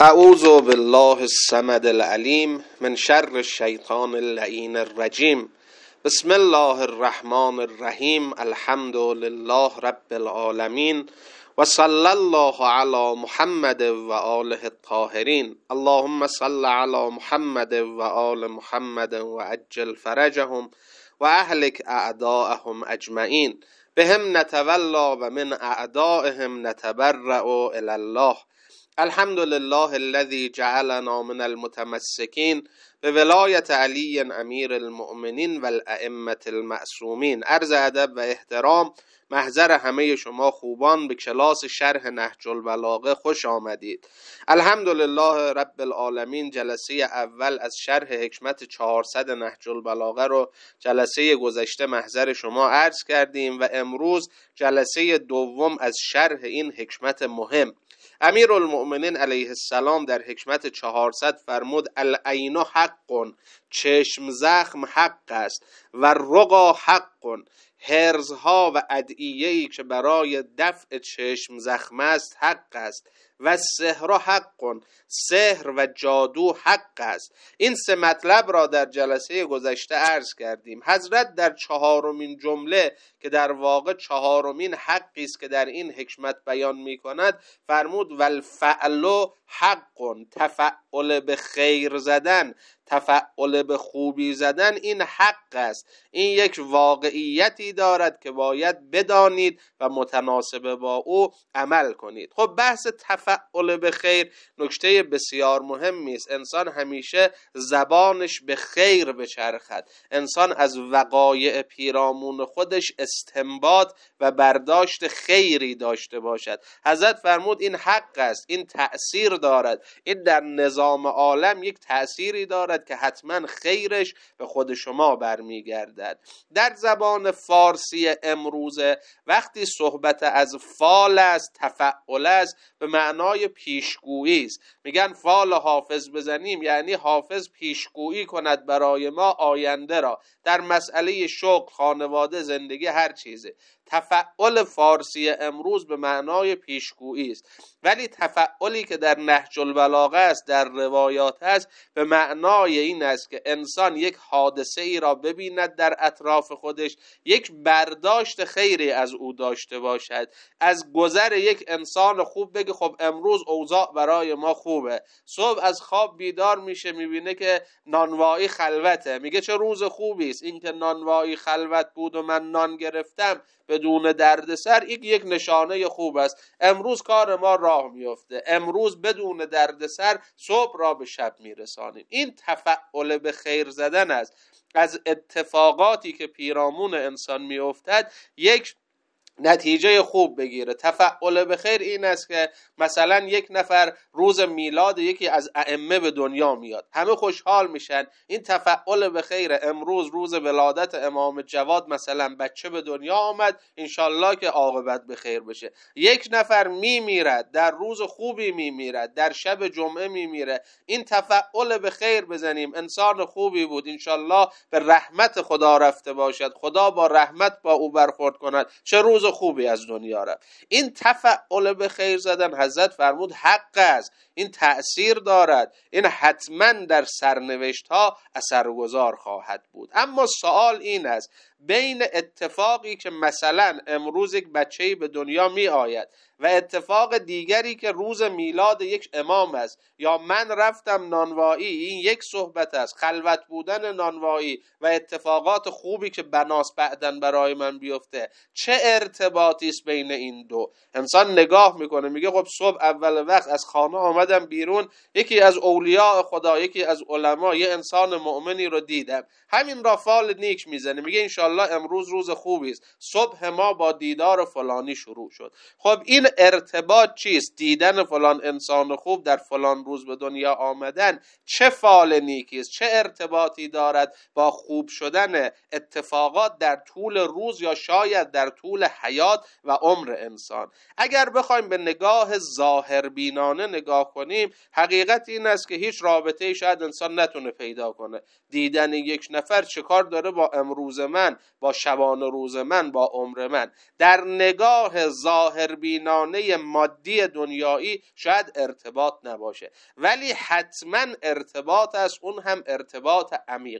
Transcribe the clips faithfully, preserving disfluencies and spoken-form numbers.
اعوذ بالله الصمد العلیم من شر الشیطان اللعین الرجیم. بسم الله الرحمن الرحیم. الحمد لله رب العالمین و صلی الله علی محمد و آله الطاهرین. اللهم صل علی محمد و آل محمد و عجل فرجهم و اهلک اعداءهم اجمعین. بهم نتولا و من اعدائهم نتبرأ الی الله. الحمد لله الذي جعلنا من المتمسكين بولایت علی امیر المؤمنین و الائمة المعصومین. عرض ادب و احترام محضر همه شما خوبان به کلاس شرح نهج البلاغه خوش آمدید. الحمدلله رب العالمین. جلسه اول از شرح حکمت چهارصد نهج البلاغه رو جلسه گذشته محضر شما عرض کردیم و امروز جلسه دوم از شرح این حکمت مهم. امیر المؤمنین علیه السلام در حکمت چهارصد فرمود العین حق، چشم زخم حق است، و رقا حق، حرزها و ادعیه‌ای که برای دفع چشم زخم است حق است، و سحر حق، سحر و جادو حق است. این سه مطلب را در جلسه گذشته عرض کردیم. حضرت در چهارمین جمله که در واقع چهارمین حقی است که در این حکمت بیان می کند فرمود والفعل حق، تفعل به خیر زدن، تفعل به خوبی زدن این حق است. این یک واقعیتی دارد که باید بدانید و متناسب با او عمل کنید. خب بحث تفعل به خیر نکته بسیار مهمی است. انسان همیشه زبانش به خیر بچرخد، انسان از وقایع پیرامون خودش استنباط و برداشت خیری داشته باشد. حضرت فرمود این حق است، این تأثیر دارد، این در نظام عالم یک تأثیری دارد که حتما خیرش به خود شما برمیگردد. در زبان فارسی امروزه وقتی صحبت از فال است، تفعل است، به معنای پیشگویی است. میگن فال حافظ بزنیم یعنی حافظ پیشگویی کند برای ما آینده را در مسئله شغل، خانواده، زندگی، هر چیزه. تفعل فارسی امروز به معنای پیشگویی است، ولی تفعلی که در نهج البلاغه است، در روایات است، به معنای این است که انسان یک حادثه ای را ببیند در اطراف خودش، یک برداشت خیری از او داشته باشد. از گذر یک انسان خوب بگه خب امروز اوضاع برای ما خوبه. صبح از خواب بیدار میشه میبینه که نانوایی خلوته، میگه چه روز خوبی است. این که نانوایی خلوت بود و من نان گرفتم بدون دردسر، این یک نشانه خوب است. امروز کار ما راه میفته، امروز بدون دردسر صبح را به شب میرسانیم. این تفعل به خیر زدن است. از اتفاقاتی که پیرامون انسان میافتد یک نتیجه خوب بگیره. تفعل به خیر این است که مثلا یک نفر روز میلاد یکی از ائمه به دنیا میاد، همه خوشحال میشن، این تفعل به خیره. امروز روز ولادت امام جواد مثلا بچه به دنیا آمد، انشالله که عاقبت به خیر بشه. یک نفر میمیرد، در روز خوبی میمیرد، در شب جمعه میمیره، این تفعل به خیر بزنیم، انسان خوبی بود، انشالله به رحمت خدا رفته باشد، خدا با رحمت با او برخورد کند، چه روز خوبی از دنیا رفت. این تفعل به خیر زدن حضرت فرمود حق است، این تأثیر دارد، این حتما در سرنوشت ها اثرگذار خواهد بود. اما سوال این است بین اتفاقی که مثلا امروز یک بچه‌ای به دنیا می آید و اتفاق دیگری که روز میلاد یک امام است، یا من رفتم نانوایی، این یک صحبت است، خلوت بودن نانوایی و اتفاقات خوبی که بناس بعدن برای من بیفته، چه ارتباطی است بین این دو؟ انسان نگاه میکنه میگه خب صبح اول وقت از خانه آمدم بیرون، یکی از اولیاء خدا، یکی از علما، یه انسان مؤمنی رو دیدم، همین را فال نیک میزنه، میگه انشالله امروز روز خوبی است، صبح ما با دیدار فلانی شروع شد. خب این ارتباط چیست؟ دیدن فلان انسان خوب، در فلان روز به دنیا آمدن، چه فال نیکی است؟ چه ارتباطی دارد با خوب شدن اتفاقات در طول روز یا شاید در طول حیات و عمر انسان؟ اگر بخوایم به نگاه ظاهر بینانه نگاه کنیم، حقیقت این است که هیچ رابطه‌ای شاید انسان نتونه پیدا کنه. دیدن یک نفر چه کار داره با امروز من؟ با شبانه روز من، با عمر من. در نگاه ظاهر بینانه مادی دنیایی شاید ارتباط نباشه، ولی حتما ارتباط است، اون هم ارتباط عمیق.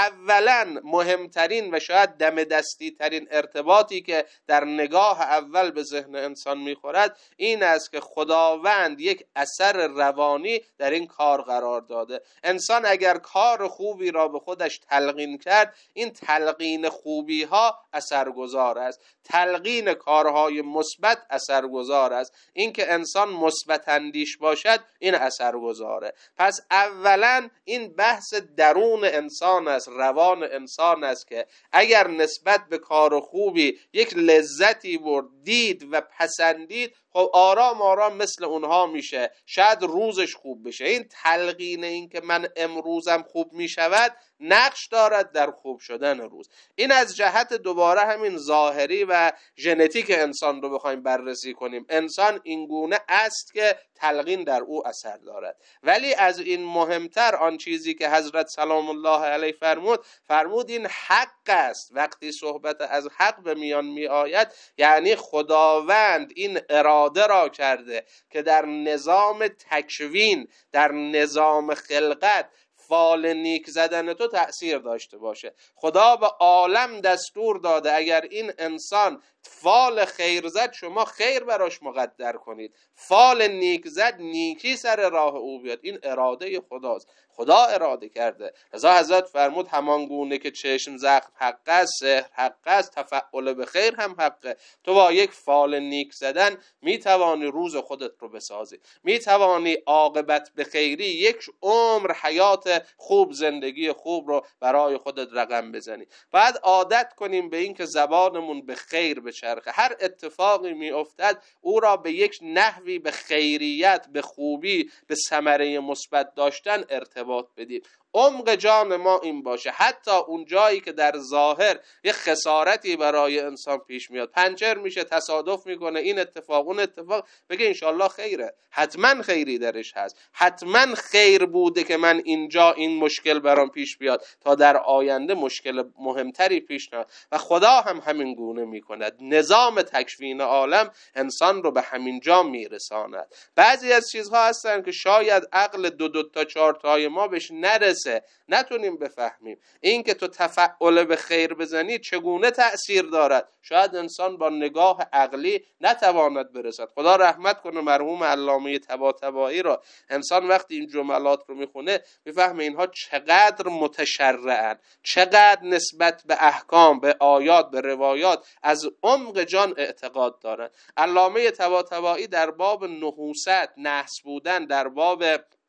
اولا مهمترین و شاید دم دستی ترین ارتباطی که در نگاه اول به ذهن انسان میخورد این است که خداوند یک اثر روانی در این کار قرار داده. انسان اگر کار خوبی را به خودش تلقین کرد، این تلقین خوبی ها اثرگذار است، تلقین کارهای مثبت اثرگذار است. این که انسان مثبت اندیش باشد این اثرگذاره. پس اولا این بحث درون انسان است، روان انسان است که اگر نسبت به کار خوبی یک لذتی برد، دید و پسندید، خب آرام آرام مثل اونها میشه، شاید روزش خوب بشه. این تلقین این که من امروزم خوب میشود نقش دارد در خوب شدن روز. این از جهت دوباره همین ظاهری و ژنتیک انسان رو بخوایم بررسی کنیم، انسان این گونه است که تلقین در او اثر دارد. ولی از این مهمتر آن چیزی که حضرت سلام الله علیه فرمود، فرمود این حق است. وقتی صحبت از حق به میان می آید یعنی خداوند این اراده را کرده که در نظام تکوین، در نظام خلقت فال نیک زدن تو تأثیر داشته باشه. خدا به عالم دستور داده اگر این انسان فال خیر زد شما خیر براش مقدر کنید، فال نیک زد نیکی سر راه او بیاد. این اراده خداست، خدا اراده کرده. لذا حضرت فرمود همان گونه که چشم زخم حق است، سحر حق است، تفعل به خیر هم حقه. تو با یک فال نیک زدن میتوانی روز خودت رو بسازی، میتوانی عاقبت به خیری یک عمر حیات خوب، زندگی خوب رو برای خودت رقم بزنی. بعد عادت کنیم به این که زبانمون به خیر بچرخه، هر اتفاقی میافتد او را به یک نحوی به خیریت، به خوبی، به ثمره مثبت داشتن ارتباط بدیم. عمق جان ما این باشه. حتی اون جایی که در ظاهر یه خسارتی برای انسان پیش میاد، پنچر میشه، تصادف میکنه، این اتفاق اون اتفاق، بگه انشالله خیره، حتما خیری درش هست، حتما خیر بوده که من اینجا این مشکل برام پیش بیاد تا در آینده مشکل مهمتری پیش نیاد. و خدا هم همین گونه میکند. نظام تکوین عالم انسان رو به همین جا میرساند. بعضی از چیزها هستن که شاید عقل دو دو تا چهار تای ما بهش نرسه، نتونیم بفهمیم. این که تو تفعل به خیر بزنی چگونه تأثیر دارد، شاید انسان با نگاه عقلی نتواند برسد. خدا رحمت کنه مرحوم علامه طباطبایی را. انسان وقتی این جملات رو میخونه میفهمه اینها چقدر متشرعن، چقدر نسبت به احکام، به آیات، به روایات از عمق جان اعتقاد دارند. علامه طباطبایی در باب نحوست، نحس بودن، در باب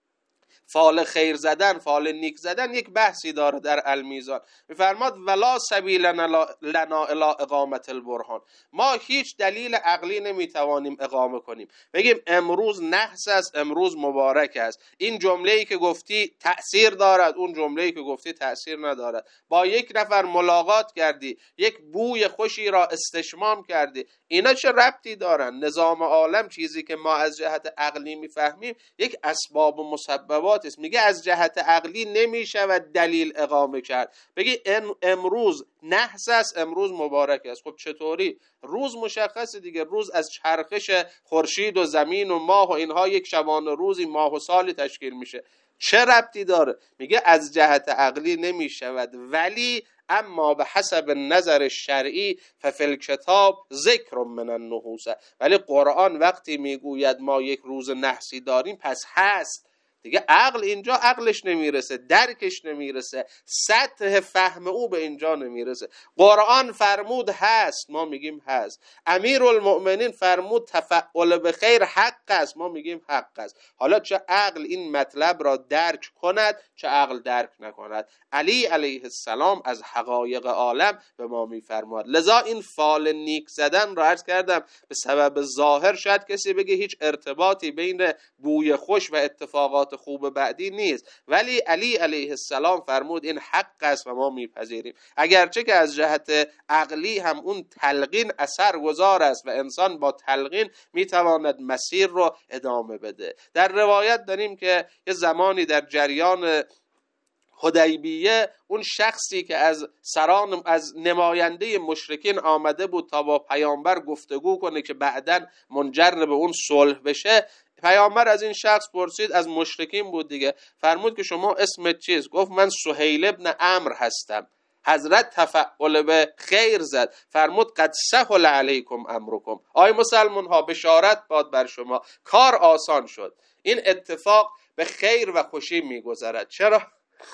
فال خیر زدن، فال نیک زدن یک بحثی داره در المیزان. میفرماد ولا سبیل لنا الی اقامت البرهان، ما هیچ دلیل عقلی نمیتوانیم اقامه کنیم بگیم امروز نحس است، امروز مبارک است، این جمله‌ای که گفتی تأثیر دارد، اون جمله‌ای که گفتی تأثیر ندارد. با یک نفر ملاقات کردی، یک بوی خوشی را استشمام کردی، اینا چه ربطی دارن؟ نظام عالم، چیزی که ما از جهت عقلی میفهمیم یک اسباب و مسببات است. میگه از جهت عقلی نمیشود دلیل اقامه کرد. بگی امروز نحس است، امروز مبارک است. خب چطوری؟ روز مشخصه دیگه، روز از چرخش خورشید و زمین و ماه و اینها یک شبانه روزی، ماه و سالی تشکیل میشه. چه ربطی داره؟ میگه از جهت عقلی نمیشود، ولی اما به حسب نظر شرعی ففی الکتاب ذکر من النحوس، ولی قرآن وقتی میگوید ما یک روز نحسی داریم پس هست دیگه. عقل اینجا عقلش نمیرسه، درکش نمیرسه، سطح فهم او به اینجا نمیرسه. قرآن فرمود هست، ما میگیم هست. امیرالمؤمنین فرمود تفعل به خیر حق است، ما میگیم حق است. حالا چه عقل این مطلب را درک کند، چه عقل درک نکند. علی علیه السلام از حقایق عالم به ما میفرماد. لذا این فال نیک زدن را عرض کردم به سبب ظاهر شاید کسی بگه هیچ ارتباطی بین بوی خوش و اتفاقات خوب بعدی نیست، ولی علی علیه السلام فرمود این حق است و ما میپذیریم. اگرچه که از جهت عقلی هم اون تلقین اثر گذار است و انسان با تلقین میتواند مسیر رو ادامه بده. در روایت داریم که یه زمانی در جریان حدیبیه اون شخصی که از سران از نماینده مشرکین آمده بود تا با پیامبر گفتگو کنه که بعداً منجر به اون صلح بشه، پیامبر از این شخص پرسید، از مشرکین بود دیگه، فرمود که شما اسمت چیست؟ گفت من سهیل ابن عمرو هستم. حضرت تفعل به خیر زد، فرمود قد سهل علیکم امرکم، آی مسلمان ها بشارت باد بر شما، کار آسان شد. این اتفاق به خیر و خوشی میگذرد. چرا؟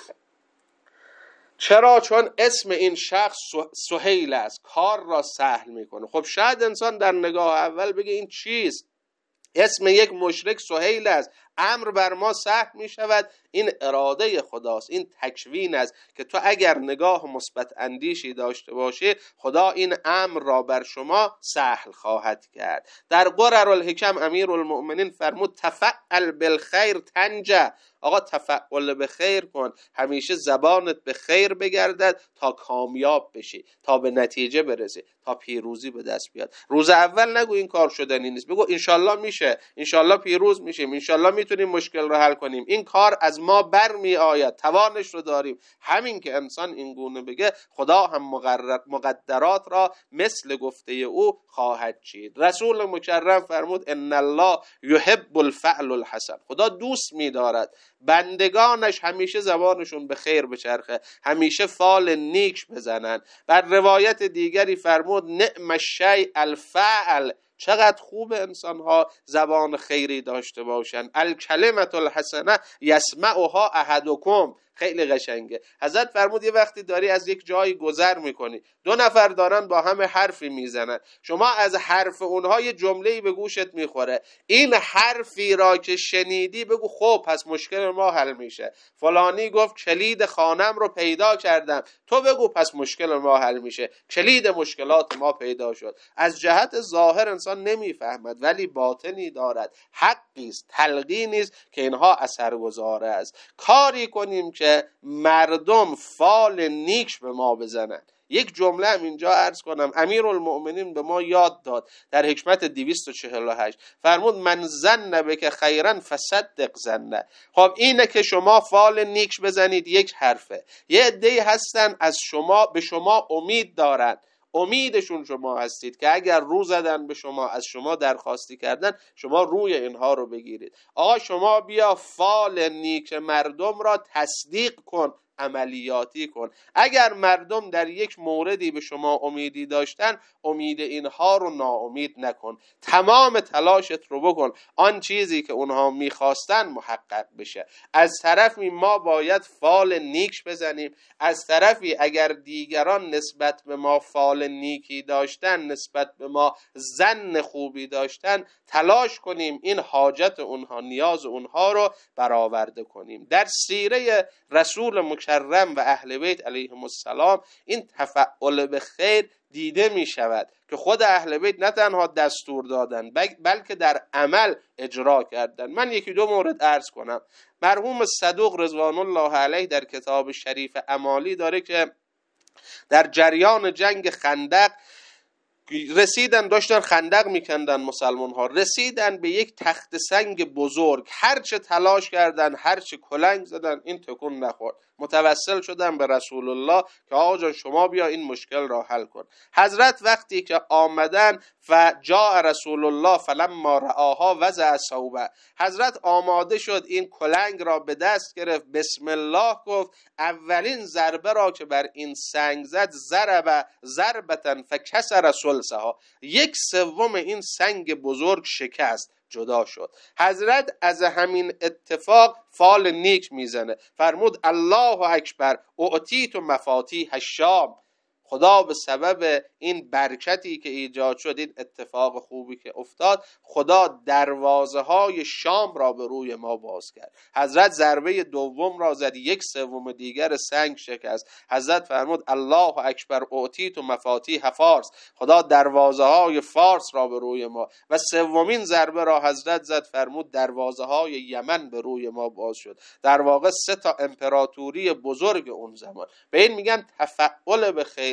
چرا؟ چون اسم این شخص سهیل است، کار را سهل میکنه. خب شاید انسان در نگاه اول بگه این چیست؟ اسم یک مشرک سهیل است، امر بر ما سهل می شود. این اراده خداست، این تکوین است که تو اگر نگاه مثبت اندیشی داشته باشی، خدا این امر را بر شما سهل خواهد کرد. در قرر الحکم امیر المؤمنین فرمود تفعل بالخیر تنجا، آقا تفعل به خیر کن، همیشه زبانت به خیر بگردد تا کامیاب بشی، تا به نتیجه برسی، تا پیروزی به دست بیاد. روز اول نگو این کار شدنی نیست، بگو انشالله میشه، انشالله پیروز میشیم، انشالله میتونیم مشکل رو حل کنیم، این کار از ما برمی آید، توانش رو داریم. همین که انسان این گونه بگه، خدا هم مقدرات را مثل گفته او خواهد چید. رسول مکرم فرمود ان الله یحب الفعل الحسن، خدا دوست می‌دارد بندگانش همیشه زبانشون به خیر بچرخه، همیشه فال نیک بزنن. بر روایت دیگری فرمود نعم الشیء الفعل، چقدر خوب انسان ها زبان خیری داشته باشن. الکلمة الحسنه یسمعها احدکم، خیلی قشنگه. حضرت فرمود یه وقتی داری از یک جایی گذر میکنی، دو نفر دارن با همه حرفی میزنن، شما از حرف اونها یه جمله‌ای به گوشت میخوره، این حرفی را که شنیدی بگو خب پس مشکل ما حل میشه. فلانی گفت کلید خانم رو پیدا کردم، تو بگو پس مشکل ما حل میشه، کلید مشکلات ما پیدا شد. از جهت ظاهر انسان نمیفهمد، ولی باطنی دارد، حقی است، تلقینی است که اینها اثرگذار است. کاری کنیم که مردم فال نیک به ما بزنن. یک جمله هم اینجا عرض کنم، امیرالمؤمنین به ما یاد داد در حکمت دویست و چهل و هشت، فرمود من ظن بک خیرا فصدق ظنه. خب اینه که شما فال نیک بزنید یک حرفه، یه عده‌ای هستن از شما به شما امید دارن، امیدشون شما هستید که اگر رو زدن به شما، از شما درخواستی کردن، شما روی اینها رو بگیرید. آقا شما بیا فال نیک مردم را تصدیق کن، عملیاتی کن. اگر مردم در یک موردی به شما امیدی داشتن، امید اینها رو ناامید نکن، تمام تلاشت رو بکن آن چیزی که اونها میخواستن محقق بشه. از طرفی ما باید فال نیک بزنیم، از طرفی اگر دیگران نسبت به ما فال نیکی داشتن، نسبت به ما ظن خوبی داشتن، تلاش کنیم این حاجت اونها، نیاز اونها رو برآورده کنیم. در سیره رسول مکرم و اهل بیت علیهم السلام این تفعل به خیر دیده می شود که خود اهل بیت نه تنها دستور دادن بلکه در عمل اجرا کردن. من یکی دو مورد عرض کنم. مرحوم صدوق رضوان الله علیه در کتاب شریف اعمالی داره که در جریان جنگ خندق رسیدن، داشتن خندق میکندن مسلمان ها، رسیدن به یک تخت سنگ بزرگ، هرچه تلاش کردن، هرچه کلنگ زدن، این تکون نخورد. متوسل شدن به رسول الله که آقا جان شما بیا این مشکل را حل کن. حضرت وقتی که آمدن و جاء رسول الله فلما رآها وضع ثوبه، حضرت آماده شد، این کلنگ را به دست گرفت، بسم الله گفت، اولین ضربه را که بر این سنگ زد، ضربه ضربتن فکسر ثلثها، یک سوم این سنگ بزرگ شکست، جدا شد. حضرت از همین اتفاق فال نیک میزنه، فرمود الله اکبر اعطیت مفاتیح الشام، خدا به سبب این برکتی که ایجاد شد، این اتفاق خوبی که افتاد، خدا دروازه های شام را به روی ما باز کرد. حضرت ضربه دوم را زد، یک سوم دیگر سنگ شکست. حضرت فرمود الله اکبر اعطیت مفاتیح فارس، خدا دروازه های فارس را به روی ما، و سومین ضربه را حضرت زد، فرمود دروازه های یمن به روی ما باز شد. در واقع سه تا امپراتوری بزرگ اون زمان. به این میگن تفعل به خیر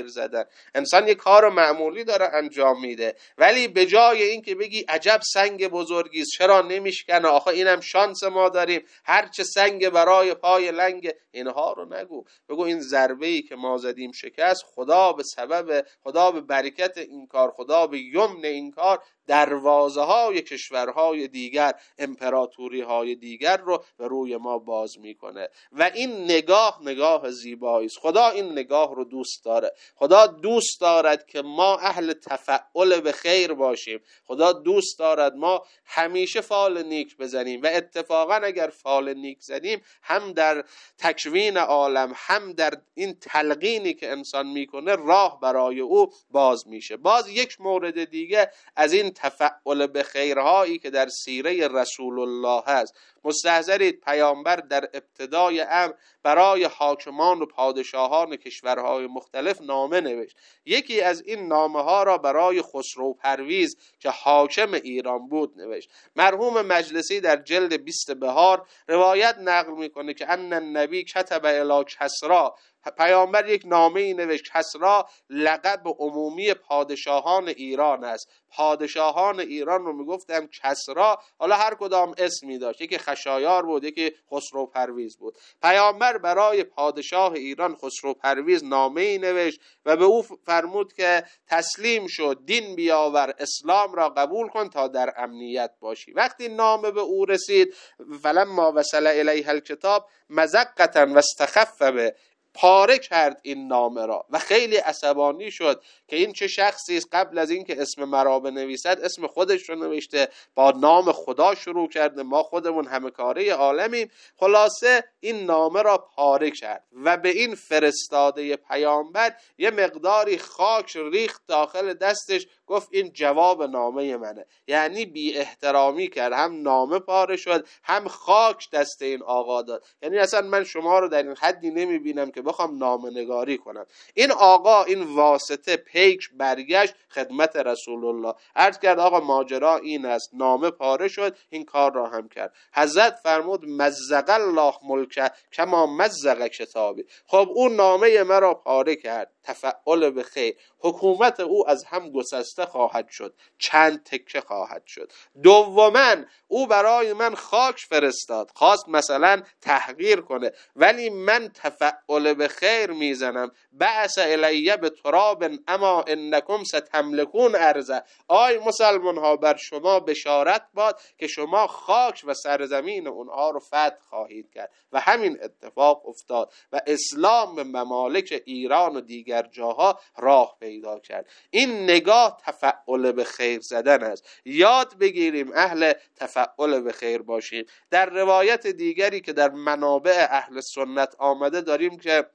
خیر زدن. انسان یک کار معمولی داره انجام میده، ولی به جای این که بگی عجب سنگ بزرگی است، چرا نمیشکنه، آخه اینم شانس ما داریم، هرچه سنگ برای پای لنگ، اینها رو نگو. بگو این ضربه‌ای که ما زدیم شکست، خدا به سبب خدا به برکت این کار، خدا به یمن این کار دروازه های کشورهای دیگر، امپراتوری های دیگر رو به روی ما باز میکنه. و این نگاه نگاه زیبایی است. خدا این نگاه رو دوست داره. خدا دوست دارد که ما اهل تفعل به خیر باشیم. خدا دوست دارد ما همیشه فال نیک بزنیم و اتفاقا اگر فال نیک زنیم، هم در تکوین عالم، هم در این تلقینی که انسان میکنه، راه برای او باز میشه. باز یک مورد دیگه از این تفعل به خیرهایی که در سیره رسول الله هست. مستحضرید پیامبر در ابتدای امر برای حاکمان و پادشاهان کشورهای مختلف نامه نوشت. یکی از این نامه ها را برای خسرو پرویز که حاکم ایران بود نوشت. مرحوم مجلسی در جلد بیست بهار روایت نقل میکنه که ان النبی کتب الی کسری، پیامبر یک نامه ای نوشت. کسری لقب عمومی پادشاهان ایران است. پادشاهان ایران رو میگفتن کسری، حالا هر کدام اسمی داشت، یکی خشایار بود، یکی خسرو پرویز بود. پیامبر برای پادشاه ایران خسرو پرویز نامه ای نوشت و به او فرمود که تسلیم شد، دین بیاور، اسلام را قبول کن تا در امنیت باشی. وقتی نامه به او رسید، فلما وصل الیه الکتاب مزقتا و استخف به، پاره کرد این نامه را و خیلی عصبانی شد که این چه شخصی است، قبل از این که اسم مرا بنویسد اسم خودش رو نوشته، با نام خدا شروع کرده، ما خودمون همه کاره عالمیم. خلاصه این نامه را پاره کرد و به این فرستاده پیامبر یه مقداری خاک ریخت داخل دستش، گفت این جواب نامه منه. یعنی بی احترامی کرد، هم نامه پاره شد، هم خاک دست این آقا داد. یعنی اصلا من شما رو در این حدی نمی بینم که بخوام نامه نگاری کنم. این آقا این واسطه پیک برگشت خدمت رسول الله، عرض کرد آقا ماجرا این است، نامه پاره شد، این کار را هم کرد. حضرت فرمود مزق الله ملک کما مزق کتابی. خب اون نامه مرا پاره کرد، تفعل به خیر، حکومت او از هم گسسته خواهد شد، چند تکه خواهد شد. دوما او برای من خاک فرستاد، خواست مثلا تحقیر کنه، ولی من تفعل به خیر میزنم. بعث الیه به تراب اما انکم ستملکون ارضه. آی مسلمان ها، بر شما بشارت باد که شما خاک و سرزمین اونها رو فتح خواهید کرد. و همین اتفاق افتاد و اسلام به ممالک ایران و دیگر جاها راه پیدا کرد. این نگاه تفعل به خیر زدن است. یاد بگیریم اهل تفعل به خیر باشیم. در روایت دیگری که در منابع اهل سنت آمده داریم که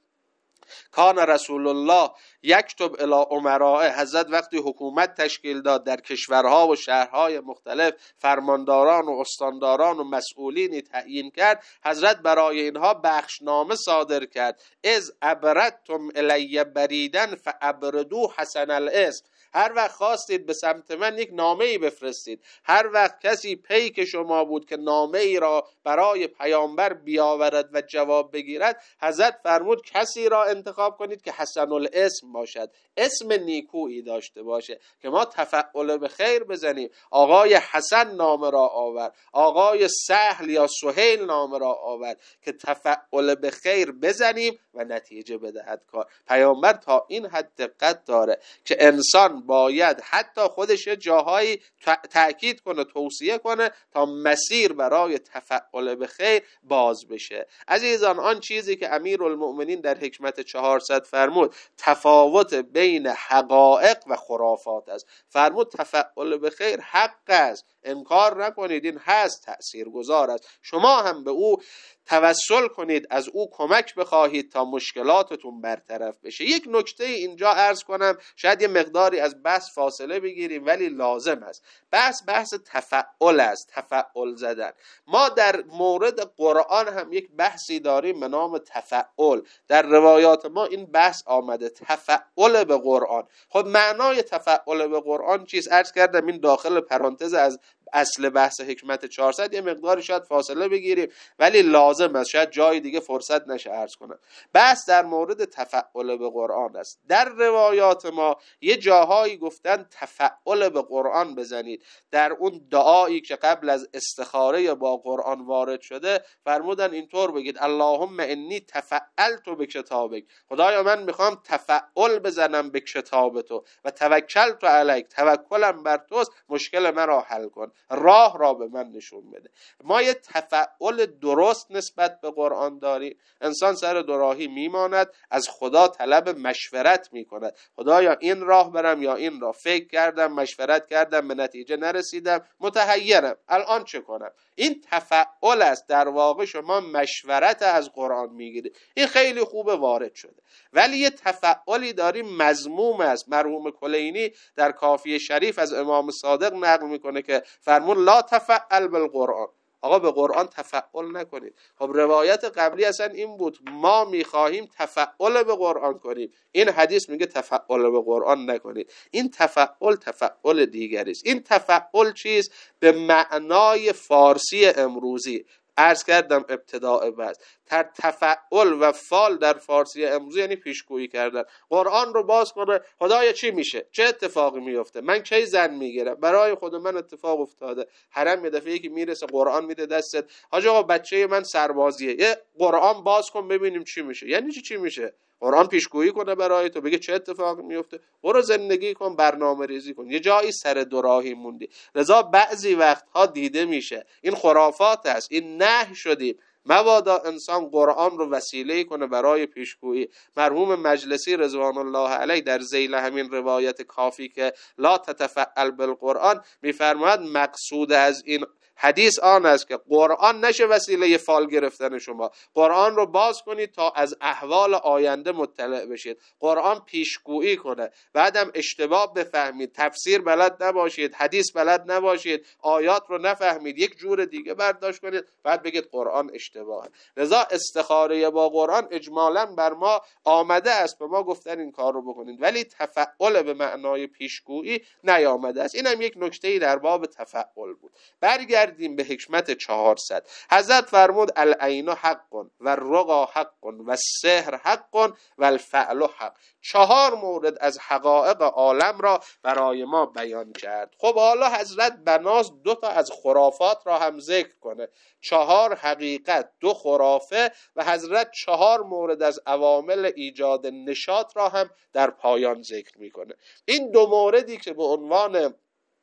کان رسول الله یکتب الی امراء، حضرت وقتی حکومت تشکیل داد در کشورها و شهرهای مختلف، فرمانداران و استانداران و مسئولینی تعیین کرد، حضرت برای اینها بخشنامه صادر کرد. از ابردتم الی بریدن فابردو حسن الاسم. هر وقت خواستید به سمت من یک نامه ای بفرستید، هر وقت کسی پیک شما بود که نامه ای را برای پیامبر بیاورد و جواب بگیرد، حضرت فرمود کسی را انتخاب کنید که حسن الاسم باشد، اسم نیکویی داشته باشه که ما تفعل به خیر بزنیم. آقای حسن نامه را آورد، آقای سهل یا سهیل نامه را آورد که تفعل به خیر بزنیم و نتیجه بدهد کار. پیامبر تا این حد دقت داره که انسان باید حتی خودش جاهایی تأکید کنه، توصیه کنه تا مسیر برای تفعل به خیر باز بشه. عزیزان، آن چیزی که امیرالمؤمنین در حکمت چهارصد فرمود تفاوت بین حقایق و خرافات است. فرمود تفعل به خیر حق است، انکار نکنید، این هست، تأثیرگذار است. شما هم به او توسل کنید، از او کمک بخواهید تا مشکلاتتون برطرف بشه. یک نکته اینجا عرض کنم، شاید یه مقداری از بحث فاصله بگیریم ولی لازم است. بحث بحث تفعل است، تفعل زدن. ما در مورد قرآن هم یک بحثی داریم به نام تفعل. در روایات ما این بحث آمده، تفعل به قرآن. خب معنای تفعل به قرآن چیست؟ عرض کردم این داخل پرانتز از اصل بحث حکمت چهارصد یه مقداری شاید فاصله بگیریم، ولی لازم است، شاید جای دیگه فرصت نشه عرض کنم. بحث در مورد تفعل به قرآن است. در روایات ما یه جاهایی گفتن تفعل به قرآن بزنید. در اون دعایی که قبل از استخاره با قرآن وارد شده فرمودن اینطور بگید: اللهم انی تفعلت به کتابک، خدایا من میخوام تفعل بزنم به کتاب تو، و توکلت علیک، توکلم بر توست، مشکل مرا حل کن، راه را به من نشون بده. ما یه تفعل درست نسبت به قرآن داریم. انسان سر دوراهی میماند، از خدا طلب مشورت میکند: خدایا این راه برم یا این راه، فکر کردم، مشورت کردم، به نتیجه نرسیدم، متحیرم، الان چه کنم؟ این تفعل است. در واقع شما مشورت از قرآن میگیرید. این خیلی خوبه، وارد شده. ولی یه تفعلی داریم مذموم است. مرحوم کلینی در کافیه شریف از امام صادق نقل میکنه که فرمود: لا تفعل بالقرآن، آقا به قرآن تفعل نکنید. خب روایت قبلی اصلا این بود: ما میخواهیم تفعل به قرآن کنیم. این حدیث میگه تفعل به قرآن نکنید. این تفعل تفعل دیگری است. این تفعل چیست؟ به معنای فارسی امروزی عرض کردم ابتداء بحث. تر تفعل و فال در فارسی امروزی یعنی پیشگویی کردن. قرآن رو باز کنه: خدایا چی میشه؟ چه اتفاقی میفته؟ من کی زن میگیرم؟ برای خود من اتفاق افتاده. حرم یه دفعه یکی میرسه قرآن میده دستت: حاج آقا بچه من سربازیه، یه قرآن باز کن ببینیم چی میشه. یعنی چی چی میشه؟ قرآن پیشگویی کنه برای تو، بگه چه اتفاقی میفته، برو زندگی کن، برنامه ریزی کن. یه جایی سر دوراهی موندی. لذا بعضی وقتها دیده میشه این خرافات است، این نهی شدیم مبادا انسان قرآن رو وسیله کنه برای پیشگویی. مرحوم مجلسی رضوان الله علیه در ذیل همین روایت کافی که لا تتفعل بالقرآن میفرماید مقصود از این حدیث آن است که قرآن نشه وسیله فال گرفتن شما. قرآن رو باز کنید تا از احوال آینده مطلع بشید. قرآن پیشگویی کنه، بعدم اشتباه بفهمید، تفسیر بلد نباشید، حدیث بلد نباشید، آیات رو نفهمید، یک جور دیگه برداشت کنید، بعد بگید قرآن اشتباهه. لذا استخاره با قرآن اجمالاً بر ما آمده است، به ما گفتن این کار رو بکنید، ولی تفعل به معنای پیشگویی نیامده است. اینم یک نکته‌ای در باب تفعل بود. برگرد به حکمت چهارصد. حضرت فرمود: العین حق و الرقا حق و السحر حق و الفعل حق. چهار مورد از حقایق عالم را برای ما بیان کرد. خب حالا حضرت بناس دو تا از خرافات را هم ذکر کنه. چهار حقیقت، دو خرافه، و حضرت چهار مورد از عوامل ایجاد نشاط را هم در پایان ذکر میکنه. این دو موردی که به عنوان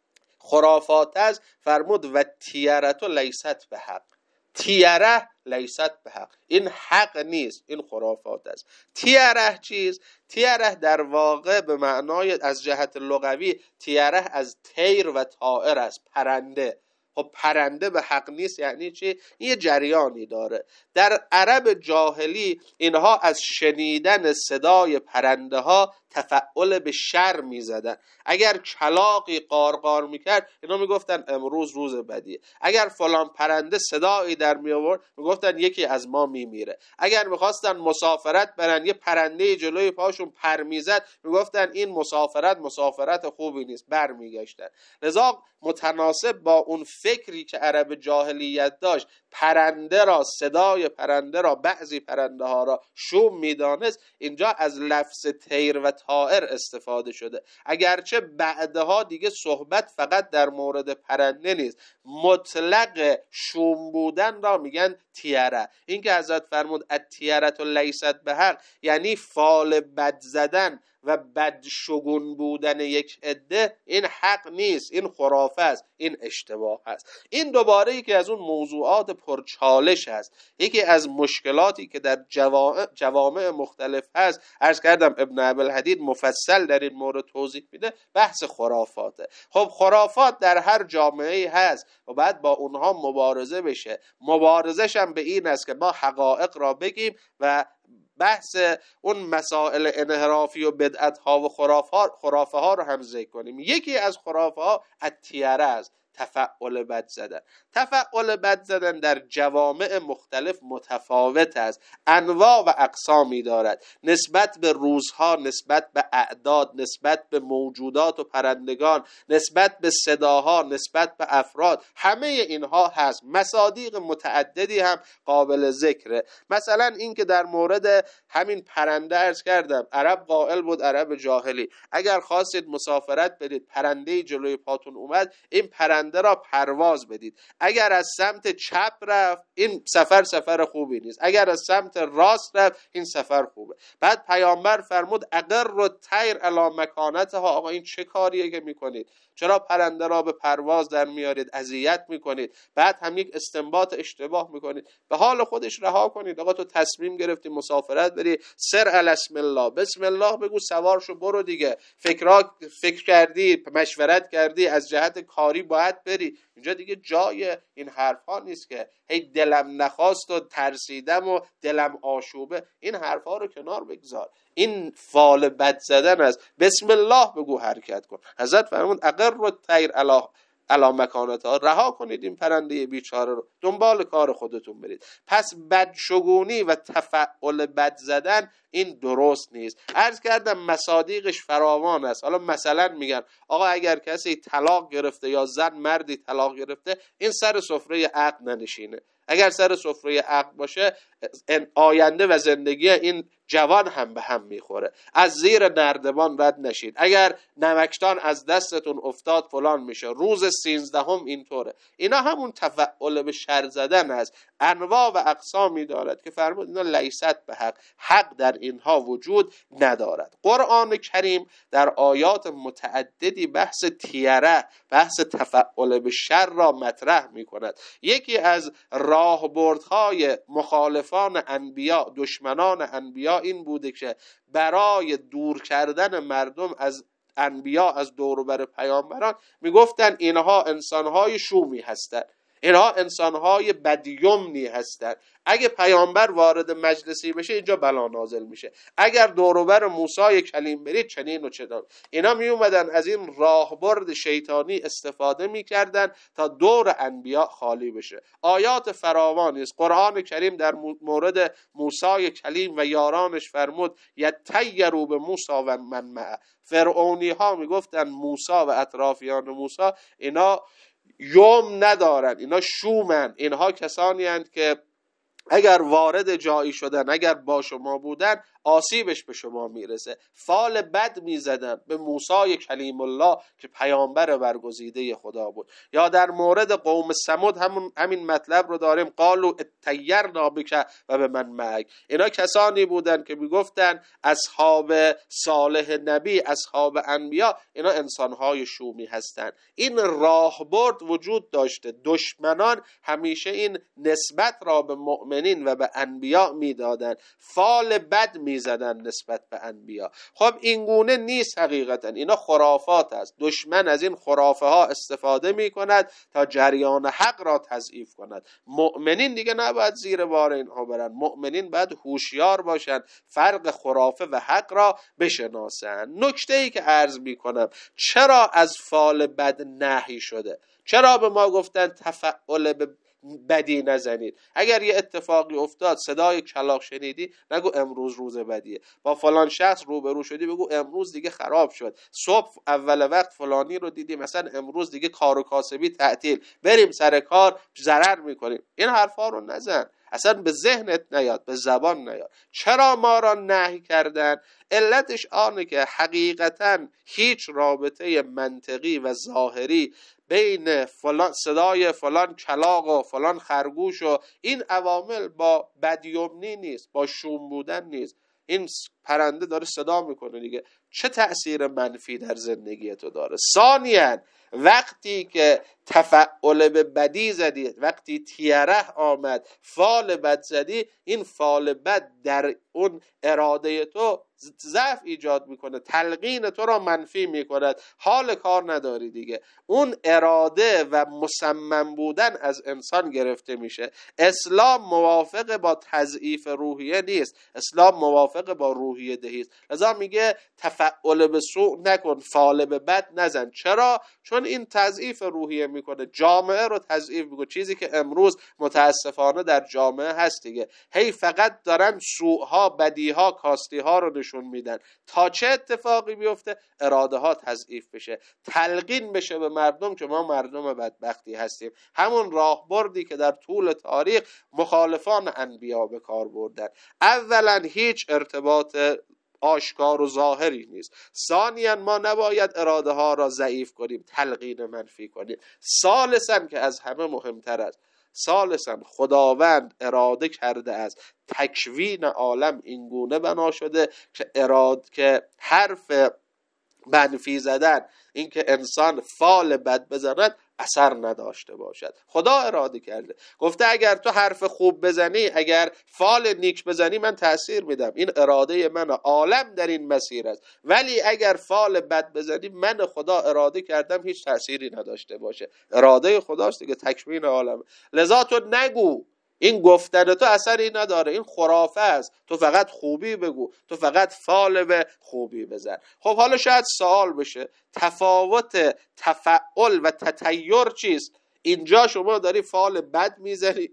خرافات است فرمود: و تیرت لیست به حق. تیره لیست به حق، این حق نیست، این خرافات است. تیره چیز؟ تیره در واقع به معنای از جهت لغوی تیره از طیر و طائر است، پرنده. خب پرنده به حق نیست یعنی چی؟ این یه جریانی داره. در عرب جاهلی اینها از شنیدن صدای پرنده ها تفعل به شر می زدن. اگر کلاغی قارقار میکرد اینا میگفتن امروز روز بدیه. اگر فلان پرنده صدایی در می آورد میگفتن یکی از ما میمیره. اگر میخواستن مسافرت برن یه پرنده جلوی پاشون پر میزد میگفتن این مسافرت مسافرت خوبی نیست، بر میگشتن. لذا متناسب با اون فکری که عرب جاهلیت داشت، پرنده را، صدای پرنده را، بعضی پرنده ها را شوم میدانست، اینجا از لفظ طیر و طائر استفاده شده. اگرچه بعدها دیگه صحبت فقط در مورد پرنده نیست، مطلق شوم بودن را میگن تیره. این که حضرت فرمود التیرة لیست به حق یعنی فال بد زدن و بدشگون بودن یک عده، این حق نیست، این خرافه است، این اشتباه است. این دوباره یکی از اون موضوعات پرچالش است. یکی از مشکلاتی که در جوامع مختلف هست، عرض کردم ابن ابوالحدید مفصل در این مورد توضیح میده، بحث خرافاته. خب خرافات در هر جامعه‌ای هست و بعد با اونها مبارزه بشه. مبارزش هم به این است که ما حقایق را بگیم و بحث اون مسائل انحرافی و بدعت ها و خرافه ها رو هم ذکر کنیم. یکی از خرافه ها التیره است، تفعل بد زدن. تفعل بد زدن در جوامع مختلف متفاوت است، انواع و اقسامی دارد، نسبت به روزها، نسبت به اعداد، نسبت به موجودات و پرندگان، نسبت به صداها، نسبت به افراد، همه اینها هست. مصادیق متعددی هم قابل ذکره. مثلا این که در مورد همین پرنده عرض کردم، عرب قائل بود، عرب جاهلی، اگر خواستید مسافرت برید، پرنده جلوی پاتون اومد، این پرنده را پرواز بدید. اگر از سمت چپ رفت، این سفر سفر خوبی نیست، اگر از سمت راست رفت، این سفر خوبه. بعد پیامبر فرمود اگر رو طیر علی مکانتها، آقا این چه کاریه که میکنید؟ چرا پرنده را به پرواز در میارید، اذیت میکنید، بعد هم یک استنباط اشتباه میکنید، به حال خودش رها کنید. آقا تو تصمیم گرفتی مسافرت بری، سر علی اسم الله، بسم الله بگو، سوار شو، برو دیگه. فکر فکر کردی، مشورت کردی، از جهت کاری باید بری، اینجا دیگه جای این حرف ها نیست که هی دلم نخواست و ترسیدم و دلم آشوبه. این حرف ها رو کنار بگذار، این فال بد زدن است. بسم الله بگو، حرکت کن. حضرت فرمود اگر رو طیر علی علا مکانتها، رها کنید این پرنده بیچاره رو، دنبال کار خودتون برید. پس بدشگونی و تفعل بد زدن این درست نیست. عرض کردم مصادیقش فراوان است. حالا مثلا میگن آقا اگر کسی طلاق گرفته یا زن مردی طلاق گرفته، این سر سفره عقد ننشینه. اگر سر سفره عقد باشه، آینده و زندگی این جوان هم به هم میخوره. از زیر نردبان رد نشید. اگر نمکدان از دستتون افتاد فلان میشه. روز سیزدهم اینطوره. اینا همون تفعل به شر زدن است. انواع و اقسامی دارد که فرمود اینا لیست به حق، حق در اینها وجود ندارد. قرآن کریم در آیات متعددی بحث تیره، بحث تفعل به شر را مطرح میکند. یکی از راهبردهای مخالفان انبیا، دشمنان انبیا این بوده که برای دور کردن مردم از انبیا، از دور و بر پیامبران، میگفتن اینها انسانهای شومی هستند، اینها انسانهای بدیمنی هستند. اگه پیامبر وارد مجلسی بشه اینجا بلا نازل میشه. اگر دوروبر موسی کلیم برید چنین و چنان. اینا می اومدن از این راهبرد شیطانی استفاده میکردن تا دور انبیا خالی بشه. آیات فراوانی است. قرآن کریم در مورد موسی کلیم و یارانش فرمود یطیروا بموسی و من معه. فرعونی ها میگفتن موسی و اطرافیان موسی اینا یوم ندارن، اینا شومن، اینها کسانی هستند که اگر وارد جایی شدن، اگر با شما بودن، آسیبش به شما میرسه. فال بد میزدن به موسی کلیم الله که پیامبر برگزیده خدا بود. یا در مورد قوم ثمود همون همین مطلب رو داریم، قالوا اطیرنا بک و به من معک. اینا کسانی بودن که میگفتن اصحاب صالح نبی، اصحاب انبیا، اینا انسانهای شومی هستند. این راهبرد وجود داشته. دشمنان همیشه این نسبت را به مؤمنین و به انبیا میدادن، فال بد می زدن نسبت به انبیا. خب این گونه نیست حقیقتا، اینا خرافات است. دشمن از این خرافه ها استفاده می کند تا جریان حق را تضعیف کند. مؤمنین دیگه نباید زیر بار اینها برن. مؤمنین باید هوشیار باشن، فرق خرافه و حق را بشناسن. نکته ای که عرض می کنم، چرا از فال بد نهی شده؟ چرا به ما گفتن تفعل به بدی نزنید؟ اگر یه اتفاقی افتاد، صدای کلاغ شنیدی، نگو امروز روز بدیه. با فلان شخص روبرو شدی، بگو امروز دیگه خراب شد. صبح اول وقت فلانی رو دیدی، مثلا امروز دیگه کار و کاسبی تعطیل، بریم سر کار، ضرر میکنیم. این حرفا رو نزن، اصلا به ذهنت نیاد، به زبان نیاد. چرا ما را نهی کردن؟ علتش آنه که حقیقتا هیچ رابطه منطقی و ظاهری بین فلان صدای فلان کلاغ و فلان خرگوش و این عوامل با بدیومنی نیست، با شوم بودن نیست. این پرنده داره صدا میکنه دیگه، چه تأثیر منفی در زندگی تو داره؟ ثانیاً وقتی که تفعل به بدی زدی، وقتی تیره آمد، فال بد زدی، این فال بد در اون اراده تو ضعف ایجاد میکنه، تلقین تو را منفی میکند، حال کار نداری دیگه. اون اراده و مصمم بودن از انسان گرفته میشه. اسلام موافق با تضعیف روحیه نیست، اسلام موافق با روحیه روحیه دهی است. لذا میگه تفعل به سوء نکن، فال به بد نزن. چرا؟ چون این تضعیف روحیه میکنه، جامعه رو تضعیف میکنه. چیزی که امروز متاسفانه در جامعه هست دیگه، هی فقط دارن سوءها، بدیها، کاستیها رو نشون میدن تا چه اتفاقی بیفته؟ اراده ها تضعیف بشه، تلقین بشه به مردم که ما مردم بدبختی هستیم. همون راهبردی که در طول تاریخ مخالفان انبیا به کار بردن. اولا هیچ ارتباط آشکار و ظاهری نیست. ثانیاً ما نباید اراده ها را ضعیف کنیم، تلقین منفی کنیم. ثالثاً که از همه مهمتر است، ثالثاً خداوند اراده کرده است تکوین عالم اینگونه بنا شده که اراد که حرف منفی زدن، این که انسان فال بد بزند، اثر نداشته باشد. خدا اراده کرده، گفته اگر تو حرف خوب بزنی، اگر فال نیک بزنی، من تأثیر میدم. این اراده من، عالم در این مسیر است. ولی اگر فال بد بزنی، من خدا اراده کردم هیچ تأثیری نداشته باشه. اراده خداست دیگه، تکوین عالم. لذا تو نگو این گفتن تو اثری نداره، این خرافه است، تو فقط خوبی بگو، تو فقط فال به خوبی بزن. خب حالا شاید سوال بشه تفاوت تفعل و تطیر چیست؟ اینجا شما داری فال بد میزنی،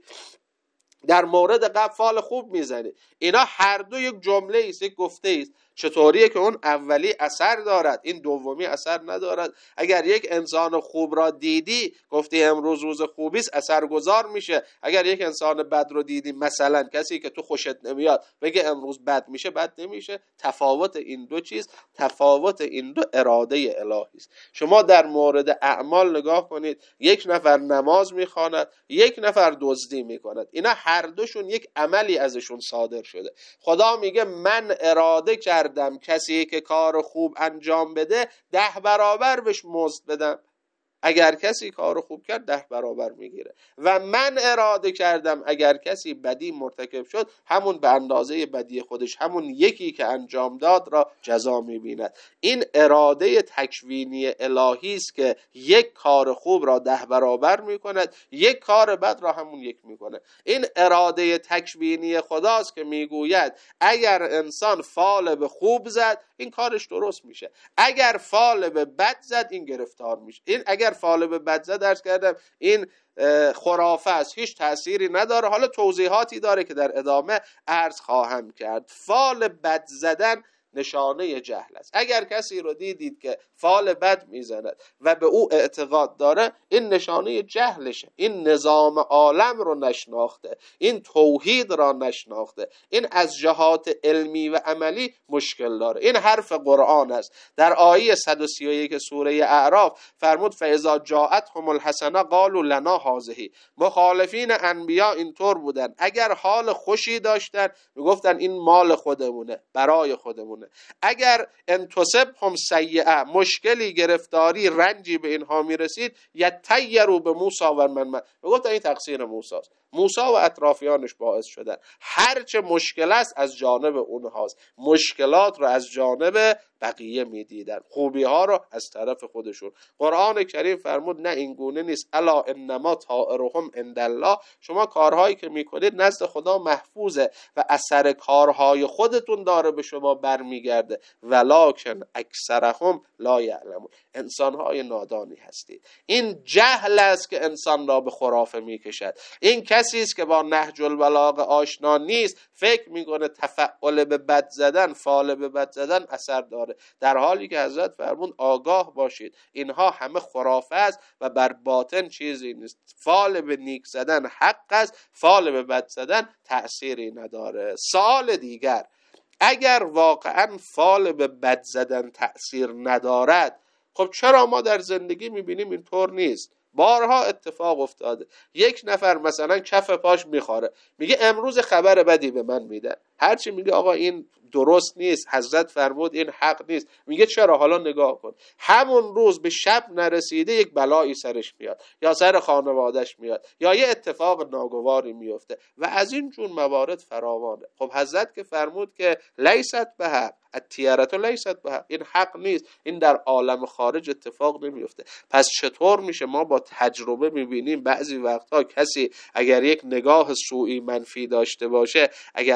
در مورد قبل فال خوب میزنی. اینا هر دو یک جمله است، یک گفته است. چطوریه که اون اولی اثر دارد، این دومی اثر ندارد؟ اگر یک انسان خوب را دیدی، گفتی امروز روز خوبی است، اثرگذار میشه. اگر یک انسان بد رو دیدی، مثلا کسی که تو خوشت نمیاد، بگه امروز بد میشه، بد نمیشه. تفاوت این دو چیز، تفاوت این دو اراده الهی است. شما در مورد اعمال نگاه کنید، یک نفر نماز میخواند، یک نفر دزدی میکند، اینا هر دوشون یک عملی ازشون صادر شده. خدا میگه من اراده کردم کسی که کار خوب انجام بده، ده برابر بهش مزد بدم. اگر کسی کار خوب کرد، ده برابر میگیره. و من اراده کردم اگر کسی بدی مرتکب شد، همون به اندازه بدی خودش، همون یکی که انجام داد را جزا میبیند. این اراده تکوینی الهی است که یک کار خوب را ده برابر میکند، یک کار بد را همون یک میکنه. این اراده تکوینی خداست که میگوید اگر انسان فال به خوب زد، این کارش درست میشه. اگر فال به بد زد، این گرفتار میشه. این اگر فال به بد زد، درس کردم این خرافه است، هیچ تأثیری نداره. حالا توضیحاتی داره که در ادامه عرض خواهم کرد. فال بد زدن نشانه جهل است. اگر کسی رو دیدید که فال بد میزند و به او اعتقاد داره، این نشانه جهلشه. این نظام عالم رو نشناخته، این توحید را نشناخته، این از جهات علمی و عملی مشکل داره. این حرف قرآن است. در آیه صد و سی و یک سوره اعراف فرمود فاذا جاءتهم الحسنه قالوا لنا هذه. مخالفین انبیا اینطور بودن، اگر حال خوشی داشتن میگفتن این مال خودمونه، برای خودمونه. اگر انتصبهم سیئه، مشکلی، گرفتاری، رنجی به اینها میرسید، یطیروا به موسی و من من، میگفتن این تقصیر موسی است، موسی و اطرافیانش باعث شدن. هرچه مشکل است از جانب اونهاست. مشکلات رو از جانب بقیه میدیدن، خوبی ها رو از طرف خودشون. قرآن کریم فرمود نه، این گونه نیست. الا انما طائرهم عند الله. شما کارهایی که میکنید نزد خدا محفوظه و اثر کارهای خودتون داره به شما برمیگرده. ولکن اکثرهم لا یعلمون. انسانهای نادانی هستید. این جهل است که انسان را به خرافه میکشد. این کسی است که با نهج البلاغه آشنا نیست، فکر میکنه تفعل به بد زدن، فال به بد زدن اثر داره، در حالی که حضرت فرمود آگاه باشید اینها همه خرافه است و بر باطن چیزی نیست. فال به نیک زدن حق است، فال به بد زدن تأثیری نداره. سوال دیگر، اگر واقعا فال به بد زدن تأثیر ندارد، خب چرا ما در زندگی میبینیم اینطور نیست؟ بارها اتفاق افتاده. یک نفر مثلا کف پاش میخواره، میگه امروز خبر بدی به من میده. هرچی میگه آقا این درست نیست، حضرت فرمود این حق نیست، میگه چرا؟ حالا نگاه کن، همون روز به شب نرسیده یک بلایی سرش میاد، یا سر خانوادش میاد، یا یه اتفاق ناگواری میفته و از این جون موارد فراوانه. خب حضرت که فرمود که لیست به حق، التیرة لیست به حق، این حق نیست، این در عالم خارج اتفاق نمیفته. پس چطور میشه ما با تجربه میبینیم بعضی وقتها کسی اگر یک نگاه سوئی منفی داشته باشه، اگر فال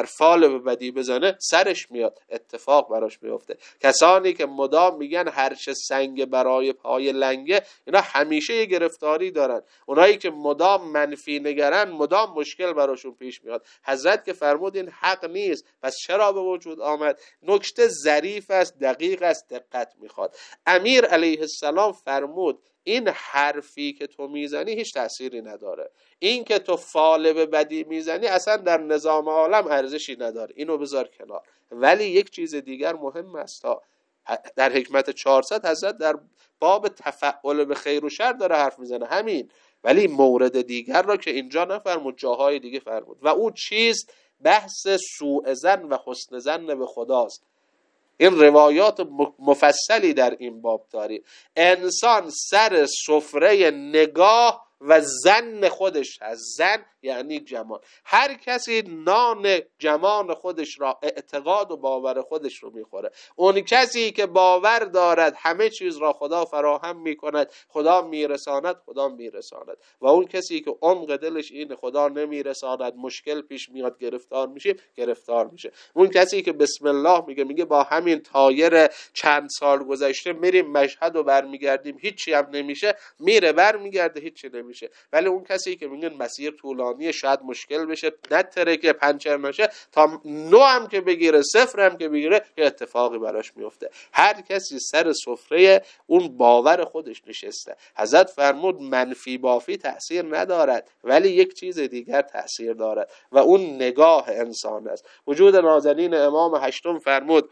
فال به بدی بزنه سرش میاد، اتفاق براش میفته. کسانی که مدام میگن هر چه سنگ برای پای لنگه، اینا همیشه یه گرفتاری دارن. اونایی که مدام منفی نگرن مدام مشکل براشون پیش میاد. حضرت که فرمود این حق نیست، پس چرا به وجود آمد؟ نکته ظریف است، دقیق است، دقت میخواد. امیر علیه السلام فرمود این حرفی که تو میزنی هیچ تأثیری نداره، این که تو فال به بدی میزنی اصلا در نظام عالم ارزشی نداره، اینو بذار کنار. ولی یک چیز دیگر مهم است، در حکمت چهارصد حضرت در باب تفعل به خیر و شر داره حرف میزنه همین، ولی مورد دیگر را که اینجا نفرمود جاهای دیگه فرمود و اون چیز بحث سوء ظن و حسن ظن به خداست. این روایات مفصلی در این باب داریم. انسان سر سفره نگاه و زن خودش هست. زن یعنی جمال. هر کسی نان جمال خودش را، اعتقاد و باور خودش رو میخوره. اون کسی که باور دارد همه چیز را خدا فراهم میکند، خدا میرساند، خدا میرساند. و اون کسی که عمق دلش این خدا نمیرساند، مشکل پیش میاد، گرفتار میشه، گرفتار میشه. اون کسی که بسم الله میگه، میگه با همین تایر چند سال گذشته میریم مشهد و برمیگردیم هیچی هم نمیشه، میره برمیگرده هیچی نمیشه. ولی اون کسی که میگه مسیر طولانیه، شاید مشکل بشه، نتره که پنچر نشه، تا نو هم که بگیره، صفر هم که بگیره، یه اتفاقی براش میفته. هر کسی سر سفره اون باور خودش نشسته. حضرت فرمود منفی بافی تأثیر ندارد، ولی یک چیز دیگر تأثیر دارد و اون نگاه انسان است. وجود نازنین امام هشتم فرمود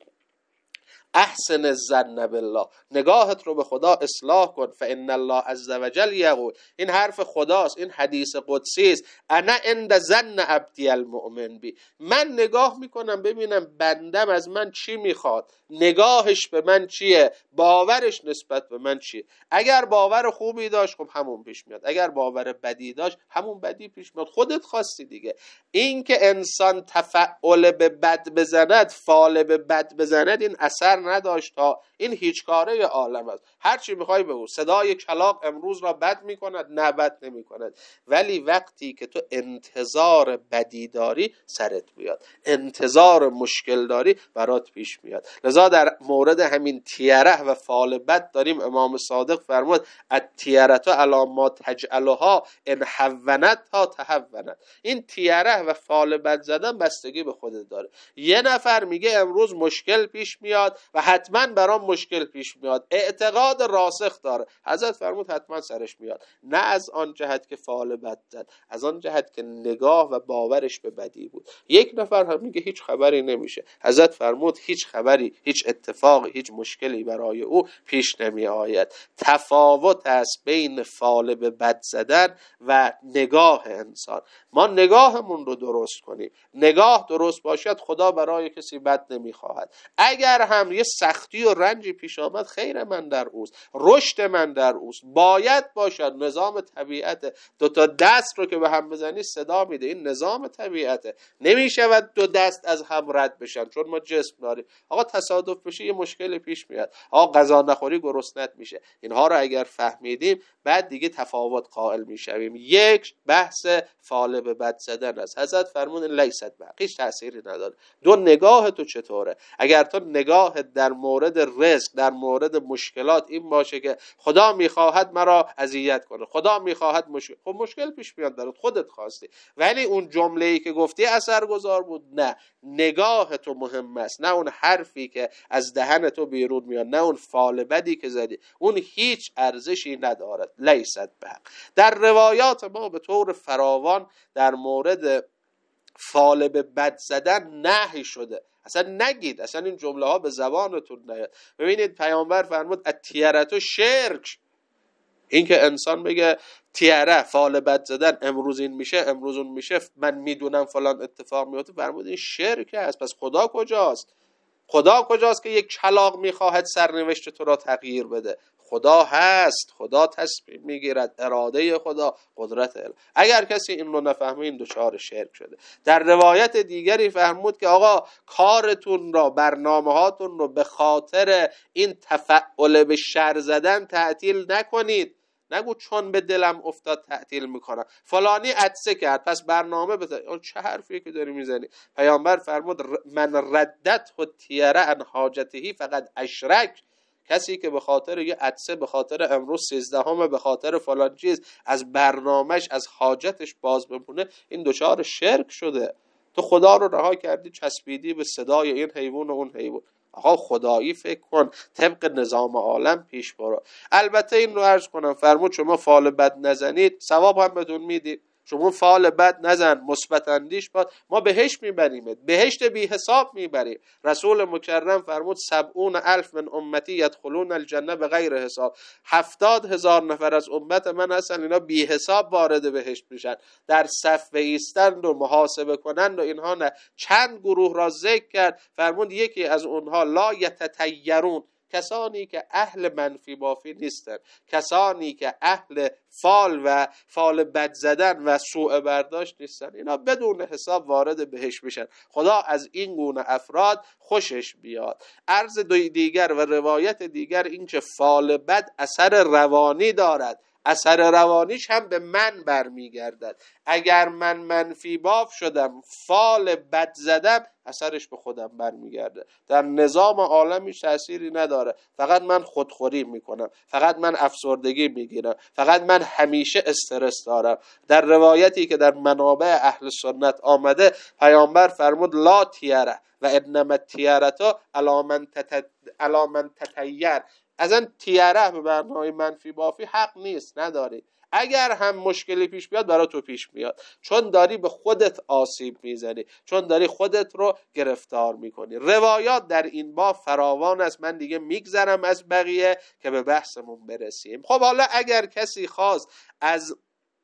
احسن الظن بالله، نگاهت رو به خدا اصلاح کن. فان الله عز وجل یقول، این حرف خداست، این حدیث قدسی است. انا عند ظن عبدی المؤمن بی، من نگاه میکنم ببینم بندم از من چی میخواد، نگاهش به من چیه، باورش نسبت به من چیه. اگر باور خوبی داشت خب همون پیش میاد، اگر باور بدی داشت همون بدی پیش میاد. خودت خواستی دیگه. این که انسان تفعل به بد بزند، فال به بد بزند، این اثر نداشت تا این هیچ کاره عالم است. هر چی میخوای بگو، صدای کلاغ امروز را بد میکند، نه بد نمیکند، ولی وقتی که تو انتظار بدی داری سرت میاد، انتظار مشکل داری برات پیش میاد. لذا در مورد همین تیره و فال بد داریم امام صادق فرمود التیرة علی ما تجعلها ان حونت ها تهونت. این تیره و فال بد زدن بستگی به خودت داره. یه نفر میگه امروز مشکل پیش میاد و حتما برام مشکل پیش میاد، اعتقاد راسخ داره، حضرت فرمود حتما سرش میاد. نه از آن جهت که فال بد زد، از آن جهت که نگاه و باورش به بدی بود. یک نفر هم میگه هیچ خبری نمیشه، حضرت فرمود هیچ خبری، هیچ اتفاقی، هیچ مشکلی برای او پیش نمی آید. تفاوت است بین فال به بد زدن و نگاه انسان. ما نگاهمون رو درست کنیم. نگاه درست باشد خدا برای کسی بد نمیخواهد. اگر هم یه سختی و رنجی پیش آمد، خیر من در اوست، رشد من در اوست. باید باشد، نظام طبیعت. دو تا دست رو که به هم بزنی صدا میده، این نظام طبیعته. نمیشود دو دست از هم رد بشن چون ما جسم داریم. آقا تصادف بشه یه مشکل پیش میاد، آقا غذا نخوری گرسنت میشه. اینها رو اگر فهمیدیم بعد دیگه تفاوت قائل میشویم. یک بحث فال به بد زدن است. حضرت فرمود لیست بحق، هیچ تأثیری نداره. دو نگاه تو چطوره؟ اگر تو نگاه در مورد رزق، در مورد مشکلات این باشه که خدا میخواهد مرا اذیت کنه، خدا میخواهد مشکل، خب مشکل پیش میاد برات، خودت خواستی. ولی اون جمله‌ای که گفتی اثرگذار بود؟ نه، نگاه تو مهم است، نه اون حرفی که از دهن تو بیرون میاد، نه اون فال بدی که زدی، اون هیچ ارزشی ندارد. لیست بحق. در روایات ما به طور فراوان در مورد فال به بد زدن نهی شده. اصلا نگید، اصلا این جمله ها به زبانتون نیاد. ببینید پیامبر فرمود التیرة شرک. این که انسان بگه تیره، فال بد زدن، امروز این میشه امروز اون میشه، من میدونم فلان اتفاق میفته، فرمود این شرک است. پس خدا کجاست؟ خدا کجاست که یک کلاغ میخواهد سرنوشت تو را تغییر بده؟ خدا هست، خدا تصمیم میگیرد، اراده خدا، قدرت الهی. اگر کسی این رو نفهمه این دچار شرک شده. در روایت دیگری فرمود که آقا کارتون را، برنامه هاتون رو به خاطر این تفعل به شر زدن تعطیل نکنید. نگو چون به دلم افتاد تعطیل میکنم. فلانی عطسه کرد پس برنامه بذار. چه حرفیه که داری میزنی؟ پیامبر فرمود من ردت و تیره ان حاجتهی فقط اشرک. کسی که به خاطر یه عطسه، به خاطر امروز سیزدهم، به خاطر فلان چیز از برنامهش، از حاجتش باز بمونه، این دچار شرک شده. تو خدا رو رها کردی، چسبیدی به صدای این حیوان و اون حیوان. آقا خدایی فکر کن، طبق نظام عالم پیش برو. البته این رو عرض کنم، فرمود شما فال بد نزنید، ثواب هم بدون میدید. شما فال بد نزن، مثبت اندیش باد، ما بهشت میبریمت، بهشت بی حساب میبریم. رسول مکرم فرمود سبعون الف من امتی یدخلون الجنه به غیر حساب. هفتاد هزار نفر از امت من هستن اینا بی حساب وارد بهشت میشن. در صف ایستند و محاسبه کنند و اینها نه. چند گروه را ذکر کرد، فرمود یکی از اونها لا یتطیرون، کسانی که اهل منفی بافی نیستن، کسانی که اهل فال و فال بد زدن و سوء برداشت نیستن، اینا بدون حساب وارد بهشت میشن. خدا از این گونه افراد خوشش بیاد. عرض دیگر و روایت دیگر این که فال بد اثر روانی دارد، اثر روانیش هم به من برمیگردد. اگر من منفی باف شدم، فال بد زدم، اثرش به خودم برمیگرده. در نظام عالمیش تأثیری نداره. فقط من خودخوری میکنم، فقط من افسردگی میگیرم، فقط من همیشه استرس دارم. در روایتی که در منابع اهل سنت آمده، پیامبر فرمود لا تیره و انما تیرتا علی من تطیر. از این تیره به برنامه منفی بافی حق نیست، نداری. اگر هم مشکلی پیش بیاد برای تو پیش میاد، چون داری به خودت آسیب میزنی، چون داری خودت رو گرفتار میکنی. روایات در این باب فراوان است، من دیگه میگذرم از بقیه که به بحثمون برسیم. خب حالا اگر کسی خواست از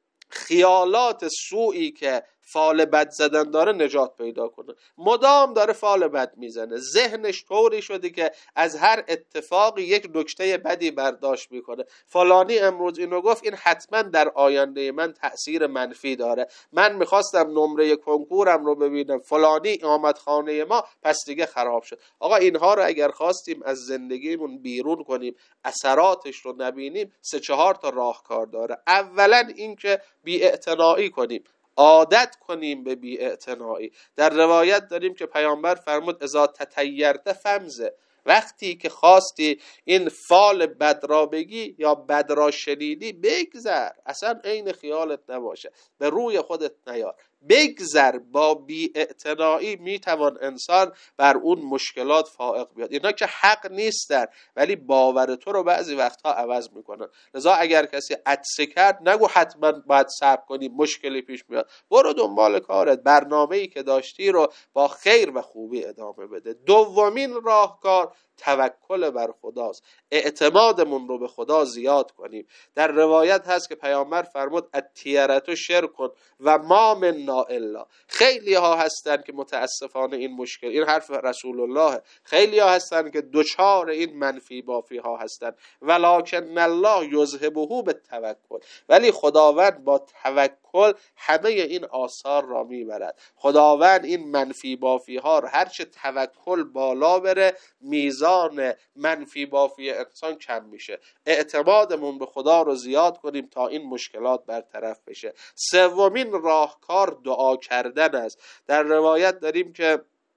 خیالات سوئی که فال بد زدن داره نجات پیدا کنه، مدام داره فال بد میزنه، ذهنش طوری شده که از هر اتفاقی یک نکته بدی برداشت میکنه. فلانی امروز اینو گفت، این حتما در آینده من تأثیر منفی داره. من میخواستم نمره کنکورم رو ببینم، فلانی آمد خانه ما، پس دیگه خراب شد. آقا اینها رو اگر خواستیم از زندگیمون بیرون کنیم، اثراتش رو نبینیم، سه چهار تا راهکار داره. اولا اینکه بی‌اعتنایی کنیم، عادت کنیم به بی‌اعتنایی. در روایت داریم که پیامبر فرمود اذا تطیرت فمزه، وقتی که خواستی این فال بد را بگی یا بد را شنیدی، بگذر، اصلا عین خیالت نباشه، به روی خودت نیار، بگذر. با بی‌اعتنایی میتوان انسان بر اون مشکلات فائق بیاد. اینا که حق نیستن، ولی باور تو رو بعضی وقتها عوض میکنن. لذا اگر کسی عطسه کرد، نگو حتما باید صبر کنی مشکلی پیش میاد. برو دنبال کارت، برنامه‌ای که داشتی رو با خیر و خوبی ادامه بده. دومین راهکار توکل بر خداست. اعتمادمون رو به خدا زیاد کنیم. در روایت هست که پیامبر فرمود التیرة شرک و ما منا الا. خیلی ها هستن که متاسفانه این مشکل، این حرف رسول الله، خیلی ها هستن که دوچار این منفی بافی ها هستن. ولکن الله یذهبه بالتوکل. ولی خداوند با توکل همه این آثار را میبرد. خداوند این منفی بافی ها را، هرچه توکل بالا بره، میزان منفی بافی انسان کم میشه. اعتمادمون به خدا رو زیاد کنیم تا این مشکلات برطرف بشه. سومین راهکار دعا کردن است. در روایت داریم که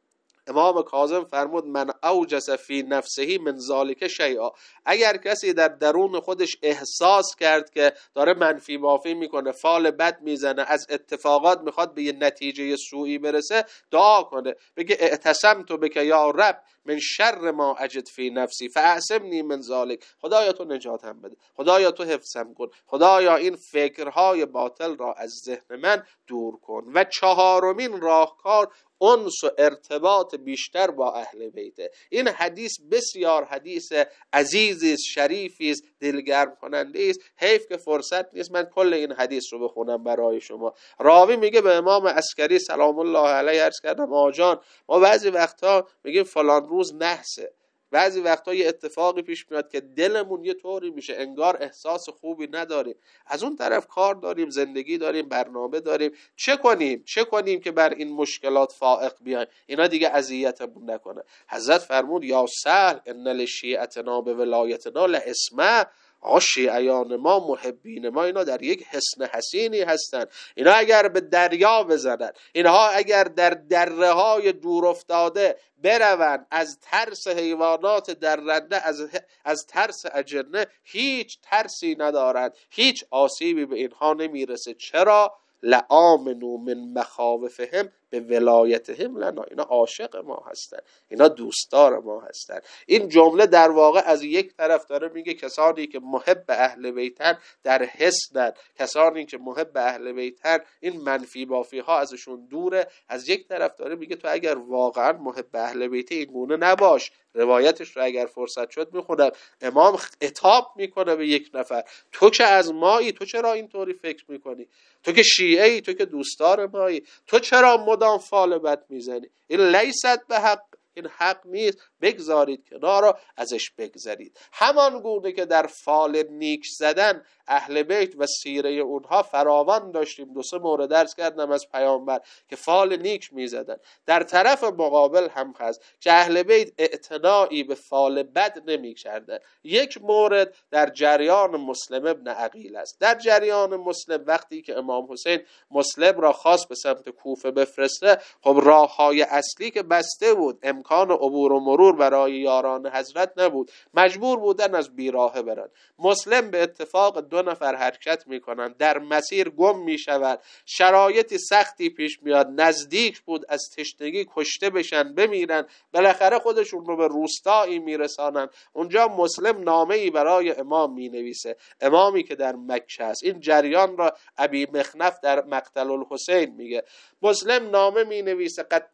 امام کاظم فرمود من اوجس فی نفسه من ذالک شیئا. اگر کسی در درون خودش احساس کرد که داره منفی بافی میکنه، فال بد میزنه، از اتفاقات میخواد به یه نتیجه سوئی برسه، دعا کنه، بگه اعتصمت بک یا رب من شر ما اجد فی نفسی فاعصمنی من ذالک. خدایا تو نجاتم بده، خدایا تو حفظم کن، خدایا این فکرهای باطل را از ذهن من دور کن. و چهارمین راهکار انس و ارتباط بیشتر با اهل بیته. این حدیث بسیار حدیث عزیزی است، شریفی است، دلگرم کننده است. حیف که فرصت نیست من کل این حدیث رو بخونم برای شما. راوی میگه به امام عسکری سلام الله علیه عرض کردم آجان، ما بعضی وقتا میگیم فلان روز نحسه، بعضی وقتا یه اتفاقی پیش میاد که دلمون یه طوری میشه انگار احساس خوبی نداریم، از اون طرف کار داریم، زندگی داریم، برنامه داریم، چه کنیم چه کنیم که بر این مشکلات فائق بیایم، اینا دیگه اذیتمون نکنه. حضرت فرمود یا سهل ان للشیعتنا بولایتنا لاسمه. آقا شیعیان ما، محبین ما، اینا در یک حصن حصینی هستند. اینا اگر به دریا بزنن، اینها اگر در دره های دور افتاده بروند، از ترس حیوانات درنده، از از ترس اجنه هیچ ترسی ندارند، هیچ آسیبی به اینها نمیرسه. چرا؟ لآمنوا من مخاوفهم به ولایتهم لنا. اینا عاشق ما هستن، اینا دوستدار ما هستن. این جمله در واقع از یک طرف داره میگه کسانی که محب اهل بیتن در حسن، کسانی که محب اهل بیتن این منفی بافی ها ازشون دوره. از یک طرف داره میگه تو اگر واقعا محب اهل بیت این گونه نباش. روایتش رو اگر فرصت شد میخونم. امام عتاب میکنه به یک نفر، تو که از مایی، تو چرا اینطوری فکر میکنی؟ تو که شیعه ای، تو که دوستدار مایی، تو چرا مدام فال بد میزنی؟ این لیست به حق، این حق نیست، بگذارید کنار، ازش بگذارید. همان گونه که در فال نیک زدن اهل بیت و سیره اونها فراوان داشتیم، دو سه مورد درس کردم از پیامبر که فال نیک میزدن. در طرف مقابل هم هست که اهل بیت اعتنایی به فال بد نمی کردن. یک مورد در جریان مسلم ابن عقیل است. در جریان مسلم وقتی که امام حسین مسلم را خواست به سمت کوفه بفرسته، خب راههای اصلی که بسته بود، امکان عبور و مرور برای یاران حضرت نبود، مجبور بودن از بیراهه برن. مسلم به اتفاق دو نفر حرکت میکنن، در مسیر گم میشود، شرایطی سختی پیش میاد، نزدیک بود از تشنگی کشته بشن، بمیرن، بالاخره خودشون رو به روستایی میرسانن. اونجا مسلم نامه‌ای برای امام مینویسه، امامی که در مکه است. این جریان را ابی مخنف در مقتل الحسین میگه. مسلم نامه مینویسه قد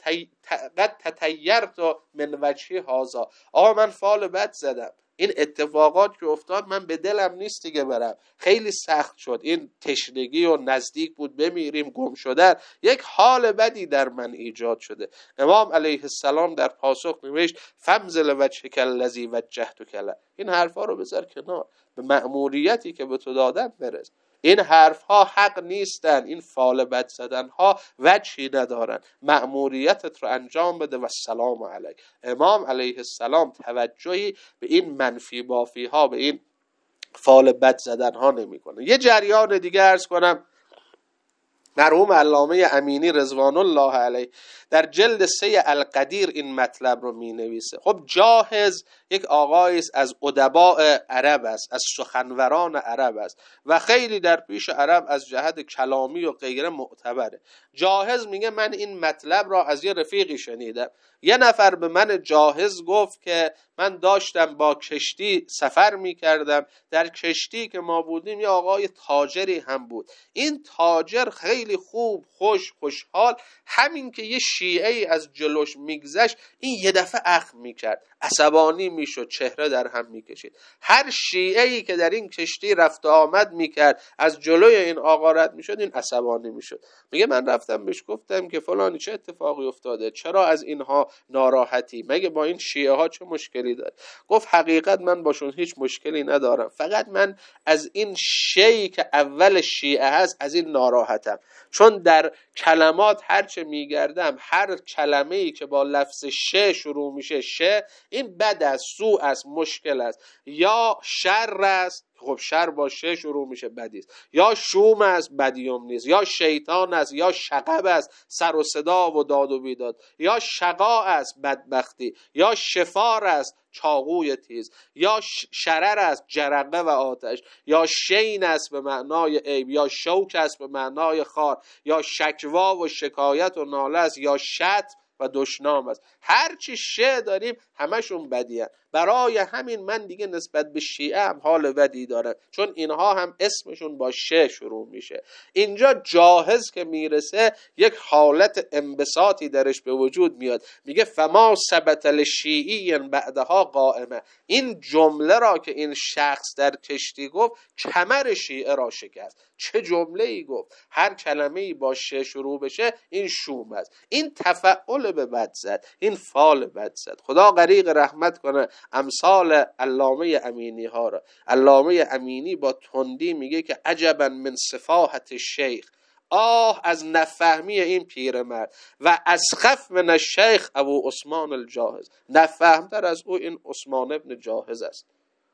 قد تطیرت من وجهی هذا، آقا من فال بد زدم، این اتفاقات که افتاد من به دلم نیست دیگه برم، خیلی سخت شد، این تشنگی و نزدیک بود بمیریم، گم شدن، یک حال بدی در من ایجاد شده. امام علیه السلام در پاسخ نوشت فمزل وجهک الذی وجهتک له، این حرفا رو بذار کنار، به مأموریتی که به تو دادن برس. این حرف ها حق نیستن، این فال بد زدن ها وجهی ندارن، مأموریتت رو انجام بده و سلام علیک. امام علیه السلام توجهی به این منفی بافی ها، به این فال بد زدن ها نمی کنه. یه جریان دیگه عرض کنم، مرحوم علامه امینی رضوان الله علیه در جلد سه القدیر این مطلب رو می نویسه. خب جاهز یک آقایی است از ادباء عرب است، از سخنوران عرب است و خیلی در پیش عرب از جهت کلامی و غیره معتبره. جاهز میگه من این مطلب را از یه رفیقی شنیدم. یه نفر به من جاهز گفت که من داشتم با کشتی سفر میکردم، در کشتی که ما بودیم یه آقای تاجری هم بود. این تاجر خیلی خوب، خوش، خوشحال، همین که یه شیعه‌ای از جلوش میگذشت این یه دفعه اخم میکرد، عصبانی میشد، چهره در هم میکشید. هر شیعه‌ای که در این کشتی رفت و آمد میکرد از جلوی این آقا رد میشد، این عصبانی میشد. میگه من رفتم بهش گفتم که فلانی چه اتفاقی افتاده، چرا از اینها ناراحتی، مگه با این شیعه ها چه مشکلی داره؟ گفت حقیقت من باشون هیچ مشکلی ندارم، فقط من از این شیعی که اول شیعه هست از این ناراحتم، چون در کلمات هرچه میگردم هر کلمه‌ای که با لفظ ش شروع میشه ش، این بد است، سوء است، مشکل است، یا شر است، خب شر با ش شروع میشه بدی است، یا شوم است، بدیوم نیست، یا شیطان است، یا شغب است، سر و صدا و داد و بیداد، یا شقا است، بدبختی، یا شفار است، چاقوی تیز، یا شرر است، جرقه و آتش، یا شین است به معنای عیب، یا شوک است به معنای خار، یا شکوا و شکایت و ناله است، یا شتم و دشنام است. هر چی شه داریم همشون بدی هست. برای همین من دیگه نسبت به شیعه هم حال بدی دارم، چون اینها هم اسمشون با شه شروع میشه. اینجا جاهز که میرسه یک حالت انبساطی درش به وجود میاد، میگه فما ثبت لشیعی بعدها قائمه. این جمله را که این شخص در کشتی گفت کمر شیعه را شکست. چه جمله ای گفت؟ هر کلمه ای با شه شروع بشه این شوم است، این تفعل به بد زد، این فال بد زد. خدا غریق رحمت کنه امثال علامه امینی ها را. علامه امینی با تندی میگه که عجبا من سفاهت شیخ، آه از نفهمی این پیرمرد، و اسخف من الشیخ ابو عثمان الجاهز، نفهمتر از او این عثمان ابن جاهز است.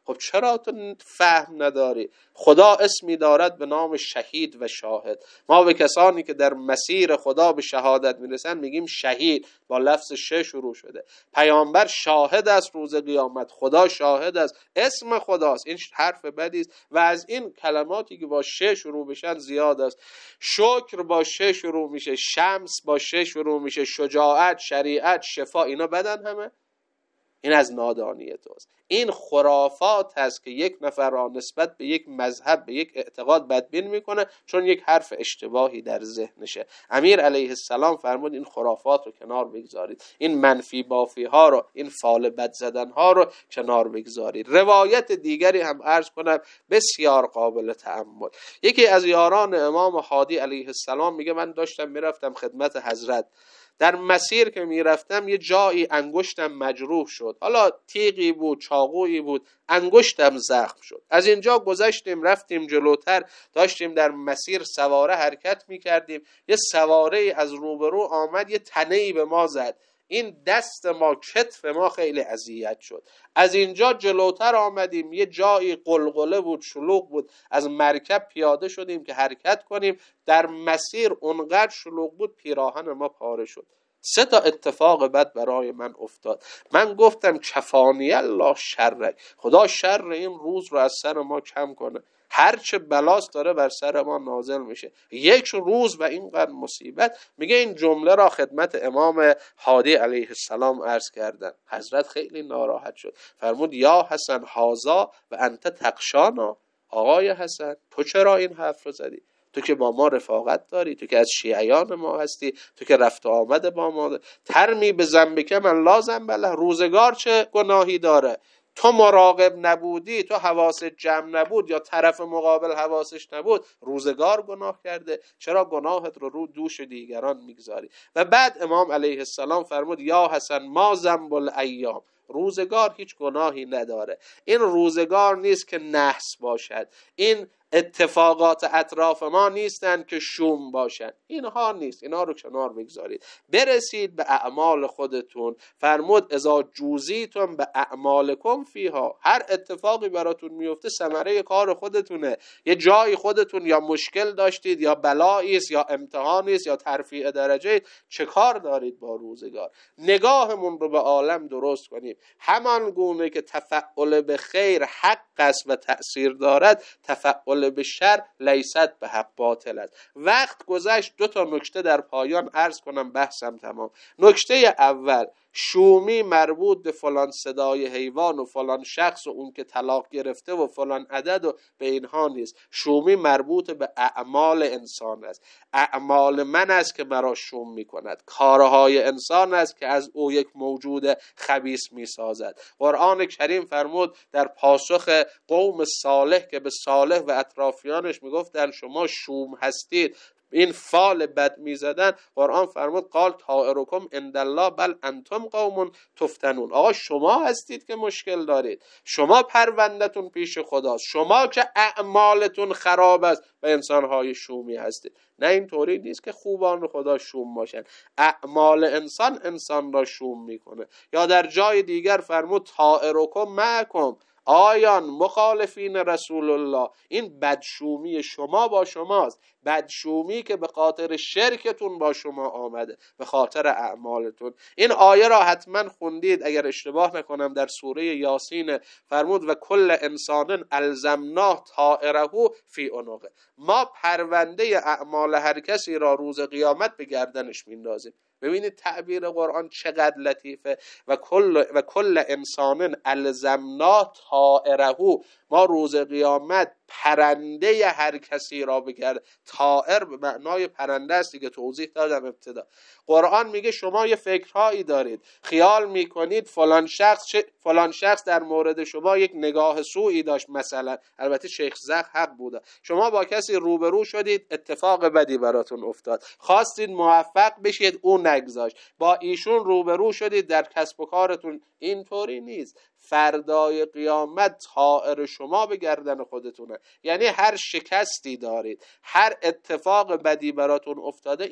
خب چرا تو فهم نداری؟ خدا اسمی دارد به نام شهید و شاهد. ما به کسانی که در مسیر خدا به شهادت میرسن میگیم شهید، با لفظ شه شروع شده. پیامبر شاهد است روز قیامت، خدا شاهد است، اسم خداست. این حرف بدی است و از این کلماتی که با شه شروع بشن زیاد است. شکر با شه شروع میشه، شمس با شه شروع میشه، شجاعت، شریعت، شفا، اینا بدن همه. این از نادانی توست. این خرافات هست که یک نفر را نسبت به یک مذهب، به یک اعتقاد بدبین میکنه چون یک حرف اشتباهی در ذهنشه. امیر علیه السلام فرمود این خرافات رو کنار بگذارید، این منفی بافی ها رو، این فال بد زدن ها رو کنار بگذارید. روایت دیگری هم عرض کنم بسیار قابل تأمل. یکی از یاران امام هادی علیه السلام میگه من داشتم میرفتم خدمت حضرت، در مسیر که میرفتم یه جایی انگشتم مجروح شد، حالا تیغی بود، چاقویی بود، انگشتم زخم شد. از اینجا گذشتیم رفتیم جلوتر، داشتیم در مسیر سواره حرکت میکردیم، یه سواره از روبرو آمد یه تنهی به ما زد، این دست ما، کتف ما خیلی اذیت شد. از اینجا جلوتر آمدیم، یه جایی قلقله بود، شلوغ بود، از مرکب پیاده شدیم که حرکت کنیم، در مسیر اونقدر شلوغ بود پیراهن ما پاره شد. سه تا اتفاق بد برای من افتاد. من گفتم کفانی الله شرک، خدا شر این روز رو از سر ما کم کنه، هرچه بلاست داره بر سر ما نازل میشه، یک روز و اینقدر مصیبت. میگه این جمله را خدمت امام هادی علیه السلام عرض کردن. حضرت خیلی ناراحت شد، فرمود یا حسن هازا و انت تقشانا، آقای حسن تو چرا این حرف رو زدی؟ تو که با ما رفاقت داری، تو که از شیعیان ما هستی، تو که رفت و آمد با ما، ترمی به ذنبک من لا ذنب له، روزگار چه گناهی داره؟ تو مراقب نبودی، تو حواست جمع نبود، یا طرف مقابل حواسش نبود، روزگار گناه کرده، چرا گناهت رو رو دوش دیگران میگذاری؟ و بعد امام علیه السلام فرمود یا حسن ما ذنب الایام، روزگار هیچ گناهی نداره. این روزگار نیست که نحس باشد، این اتفاقات اطراف ما نیستن که شوم باشن، اینها نیست، اینها رو کنار بگذارید، برسید به اعمال خودتون. فرمود اذا جوزیتم به اعمالکم فیها، هر اتفاقی براتون میفته ثمره کار خودتونه. یه جای خودتون یا مشکل داشتید، یا بلایی است، یا امتحانی است، یا ترفیع درجه، چه کار دارید با روزگار؟ نگاهمون رو به عالم درست کنیم. همان گونه که تفعل به خیر حق است و تأثیر دارد، تفعل به شر لیست به حق باطل است. وقت گذشت، دو تا نکته در پایان عرض کنم بحثم تمام. نکته اول، شومی مربوط به فلان صدای حیوان و فلان شخص و اون که طلاق گرفته و فلان عدد و به اینها نیست. شومی مربوط به اعمال انسان است. اعمال من است که مرا شوم می کند، کارهای انسان است که از او یک موجود خبیث می سازد. قرآن کریم فرمود در پاسخ قوم صالح که به صالح و اطرافیانش می گفتن شما شوم هستید، این فال بد میزدن، قرآن فرمود قال طائرکم عند الله بل انتم قوم تفتنون، آقا شما هستید که مشکل دارید، شما پروندتون پیش خداست، شما که اعمالتون خراب است و انسانهای شومی هستید. نه اینطوری نیست که خوبان خدا شوم باشن، اعمال انسان انسان را شوم میکنه. یا در جای دیگر فرمود طائرکم معکم، آیان مخالفین رسول الله، این بدشومی شما با شماست، بدشومی که به خاطر شرکتون با شما آمده، به خاطر اعمالتون. این آیه را حتما خوندید، اگر اشتباه نکنم در سوره یاسین فرمود و کل انسان الزمناه طائره فی عنقه، ما پرونده اعمال هر کسی را روز قیامت به گردنش میندازیم. ببینید تعبیر قرآن چقدر لطیفه. و کل و کل انسان الزمنا طائره، ما روز قیامت پرنده هر کسی را بگرد. طائر به معنای پرنده است که توضیح دادم ابتدا. قرآن میگه شما یه فکرهایی دارید، خیال میکنید فلان شخص فلان شخص در مورد شما یک نگاه سوئی داشت، مثلا البته شیخ زخ حق بوده، شما با کسی روبرو شدید اتفاق بدی براتون افتاد، خواستید موفق بشید او نگذاشت، با ایشون روبرو شدید در کسب و کارتون. اینطوری نیست. فردای قیامت طائر شما به گردن خودتونه، یعنی هر شکستی دارید، هر اتفاق بدی براتون افتاده، این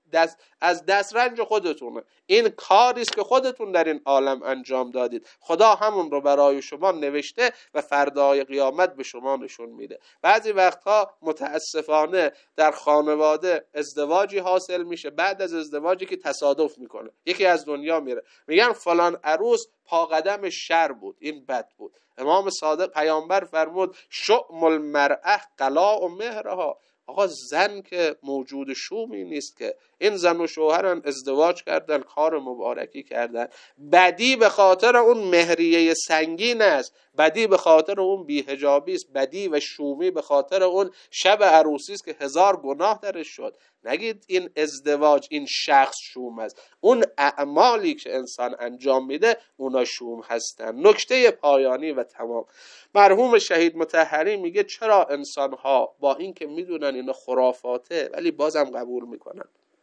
دست از دسترنج خودتونه. این کاری است که خودتون در این عالم انجام دادید. خدا همون رو برای شما نوشته و فردای قیامت به شما نشون میده. بعضی وقتها متاسفانه در خانواده ازدواجی حاصل میشه، بعد از ازدواجی که تصادف میکنه، یکی از دنیا میره، میگن فلان عروس پا قدم شر بود، این بد بود. امام صادق پیامبر فرمود شؤم المرأة قلاء مهرها. آقا زن که موجود شومی نیست که. این زن و شوهرن ازدواج کردن، کار مبارکی کردن، بدی به خاطر اون مهریه سنگین است، بدی به خاطر اون بی‌حجابی است، بدی و شومی به خاطر اون شب عروسی است که هزار گناه درش شد. نگید این ازدواج این شخص شوم است، اون اعمالی که انسان انجام میده اونا شوم هستن. نکته پایانی و تمام، مرحوم شهید مطهری میگه چرا انسان‌ها با اینکه میدونن اینا خرافاته ولی بازم قبول میکنن،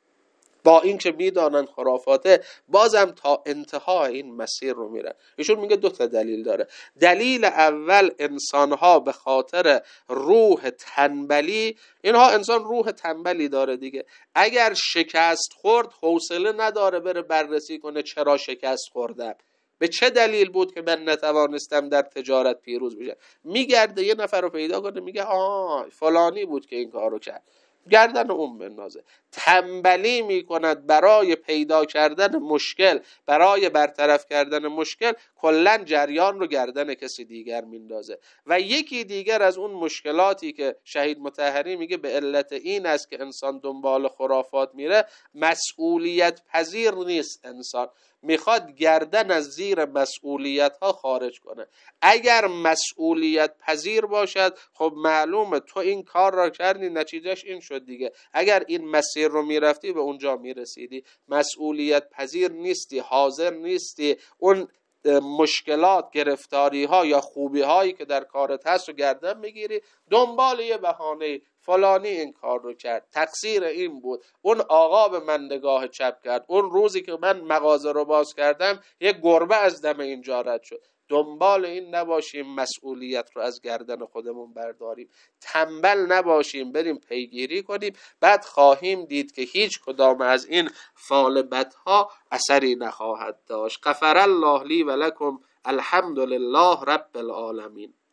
با اینکه میدانن خرافاته بازم تا انتهای این مسیر رو میرن. ایشون میگه دو تا دلیل داره. دلیل اول، انسان‌ها به خاطر روح تنبلی، اینها انسان روح تنبلی داره دیگه، اگر شکست خورد حوصله نداره بره بررسی کنه چرا شکست خوردم، به چه دلیل بود که من نتوانستم در تجارت پیروز بشم. میگرده یه نفر رو پیدا کنه میگه آه فلانی بود که این کارو کرد، گردن اون بندازه. تنبلی میکند برای پیدا کردن مشکل، برای برطرف کردن مشکل کلن جریان رو گردن کسی دیگر میندازه. و یکی دیگر از اون مشکلاتی که شهید مطهری میگه به علت این است که انسان دنبال خرافات میره، مسئولیت پذیر نیست. انسان میخواد گردن از زیر مسئولیت ها خارج کنه. اگر مسئولیت پذیر باشد خب معلومه تو این کار را کردی، نتیجهش این شد دیگه. اگر این مسیر رو میرفتی به اونجا میرسیدی. مسئولیت پذیر نیستی، حاضر نیستی اون مشکلات، گرفتاری ها یا خوبی هایی که در کارت هست رو گردن بگیری، دنبال یه بهانه فلانی این کار رو کرد، تقصیر این بود، اون آقا به من نگاه چپ کرد، اون روزی که من مغازه رو باز کردم یه گربه از دم اینجا رد شد. دنبال این نباشیم مسئولیت رو از گردن خودمون برداریم، تنبل نباشیم بریم پیگیری کنیم، بعد خواهیم دید که هیچ کدام از این فال بدها اثری نخواهد داشت. غفر الله لی و لکم، الحمد لله رب العالمین.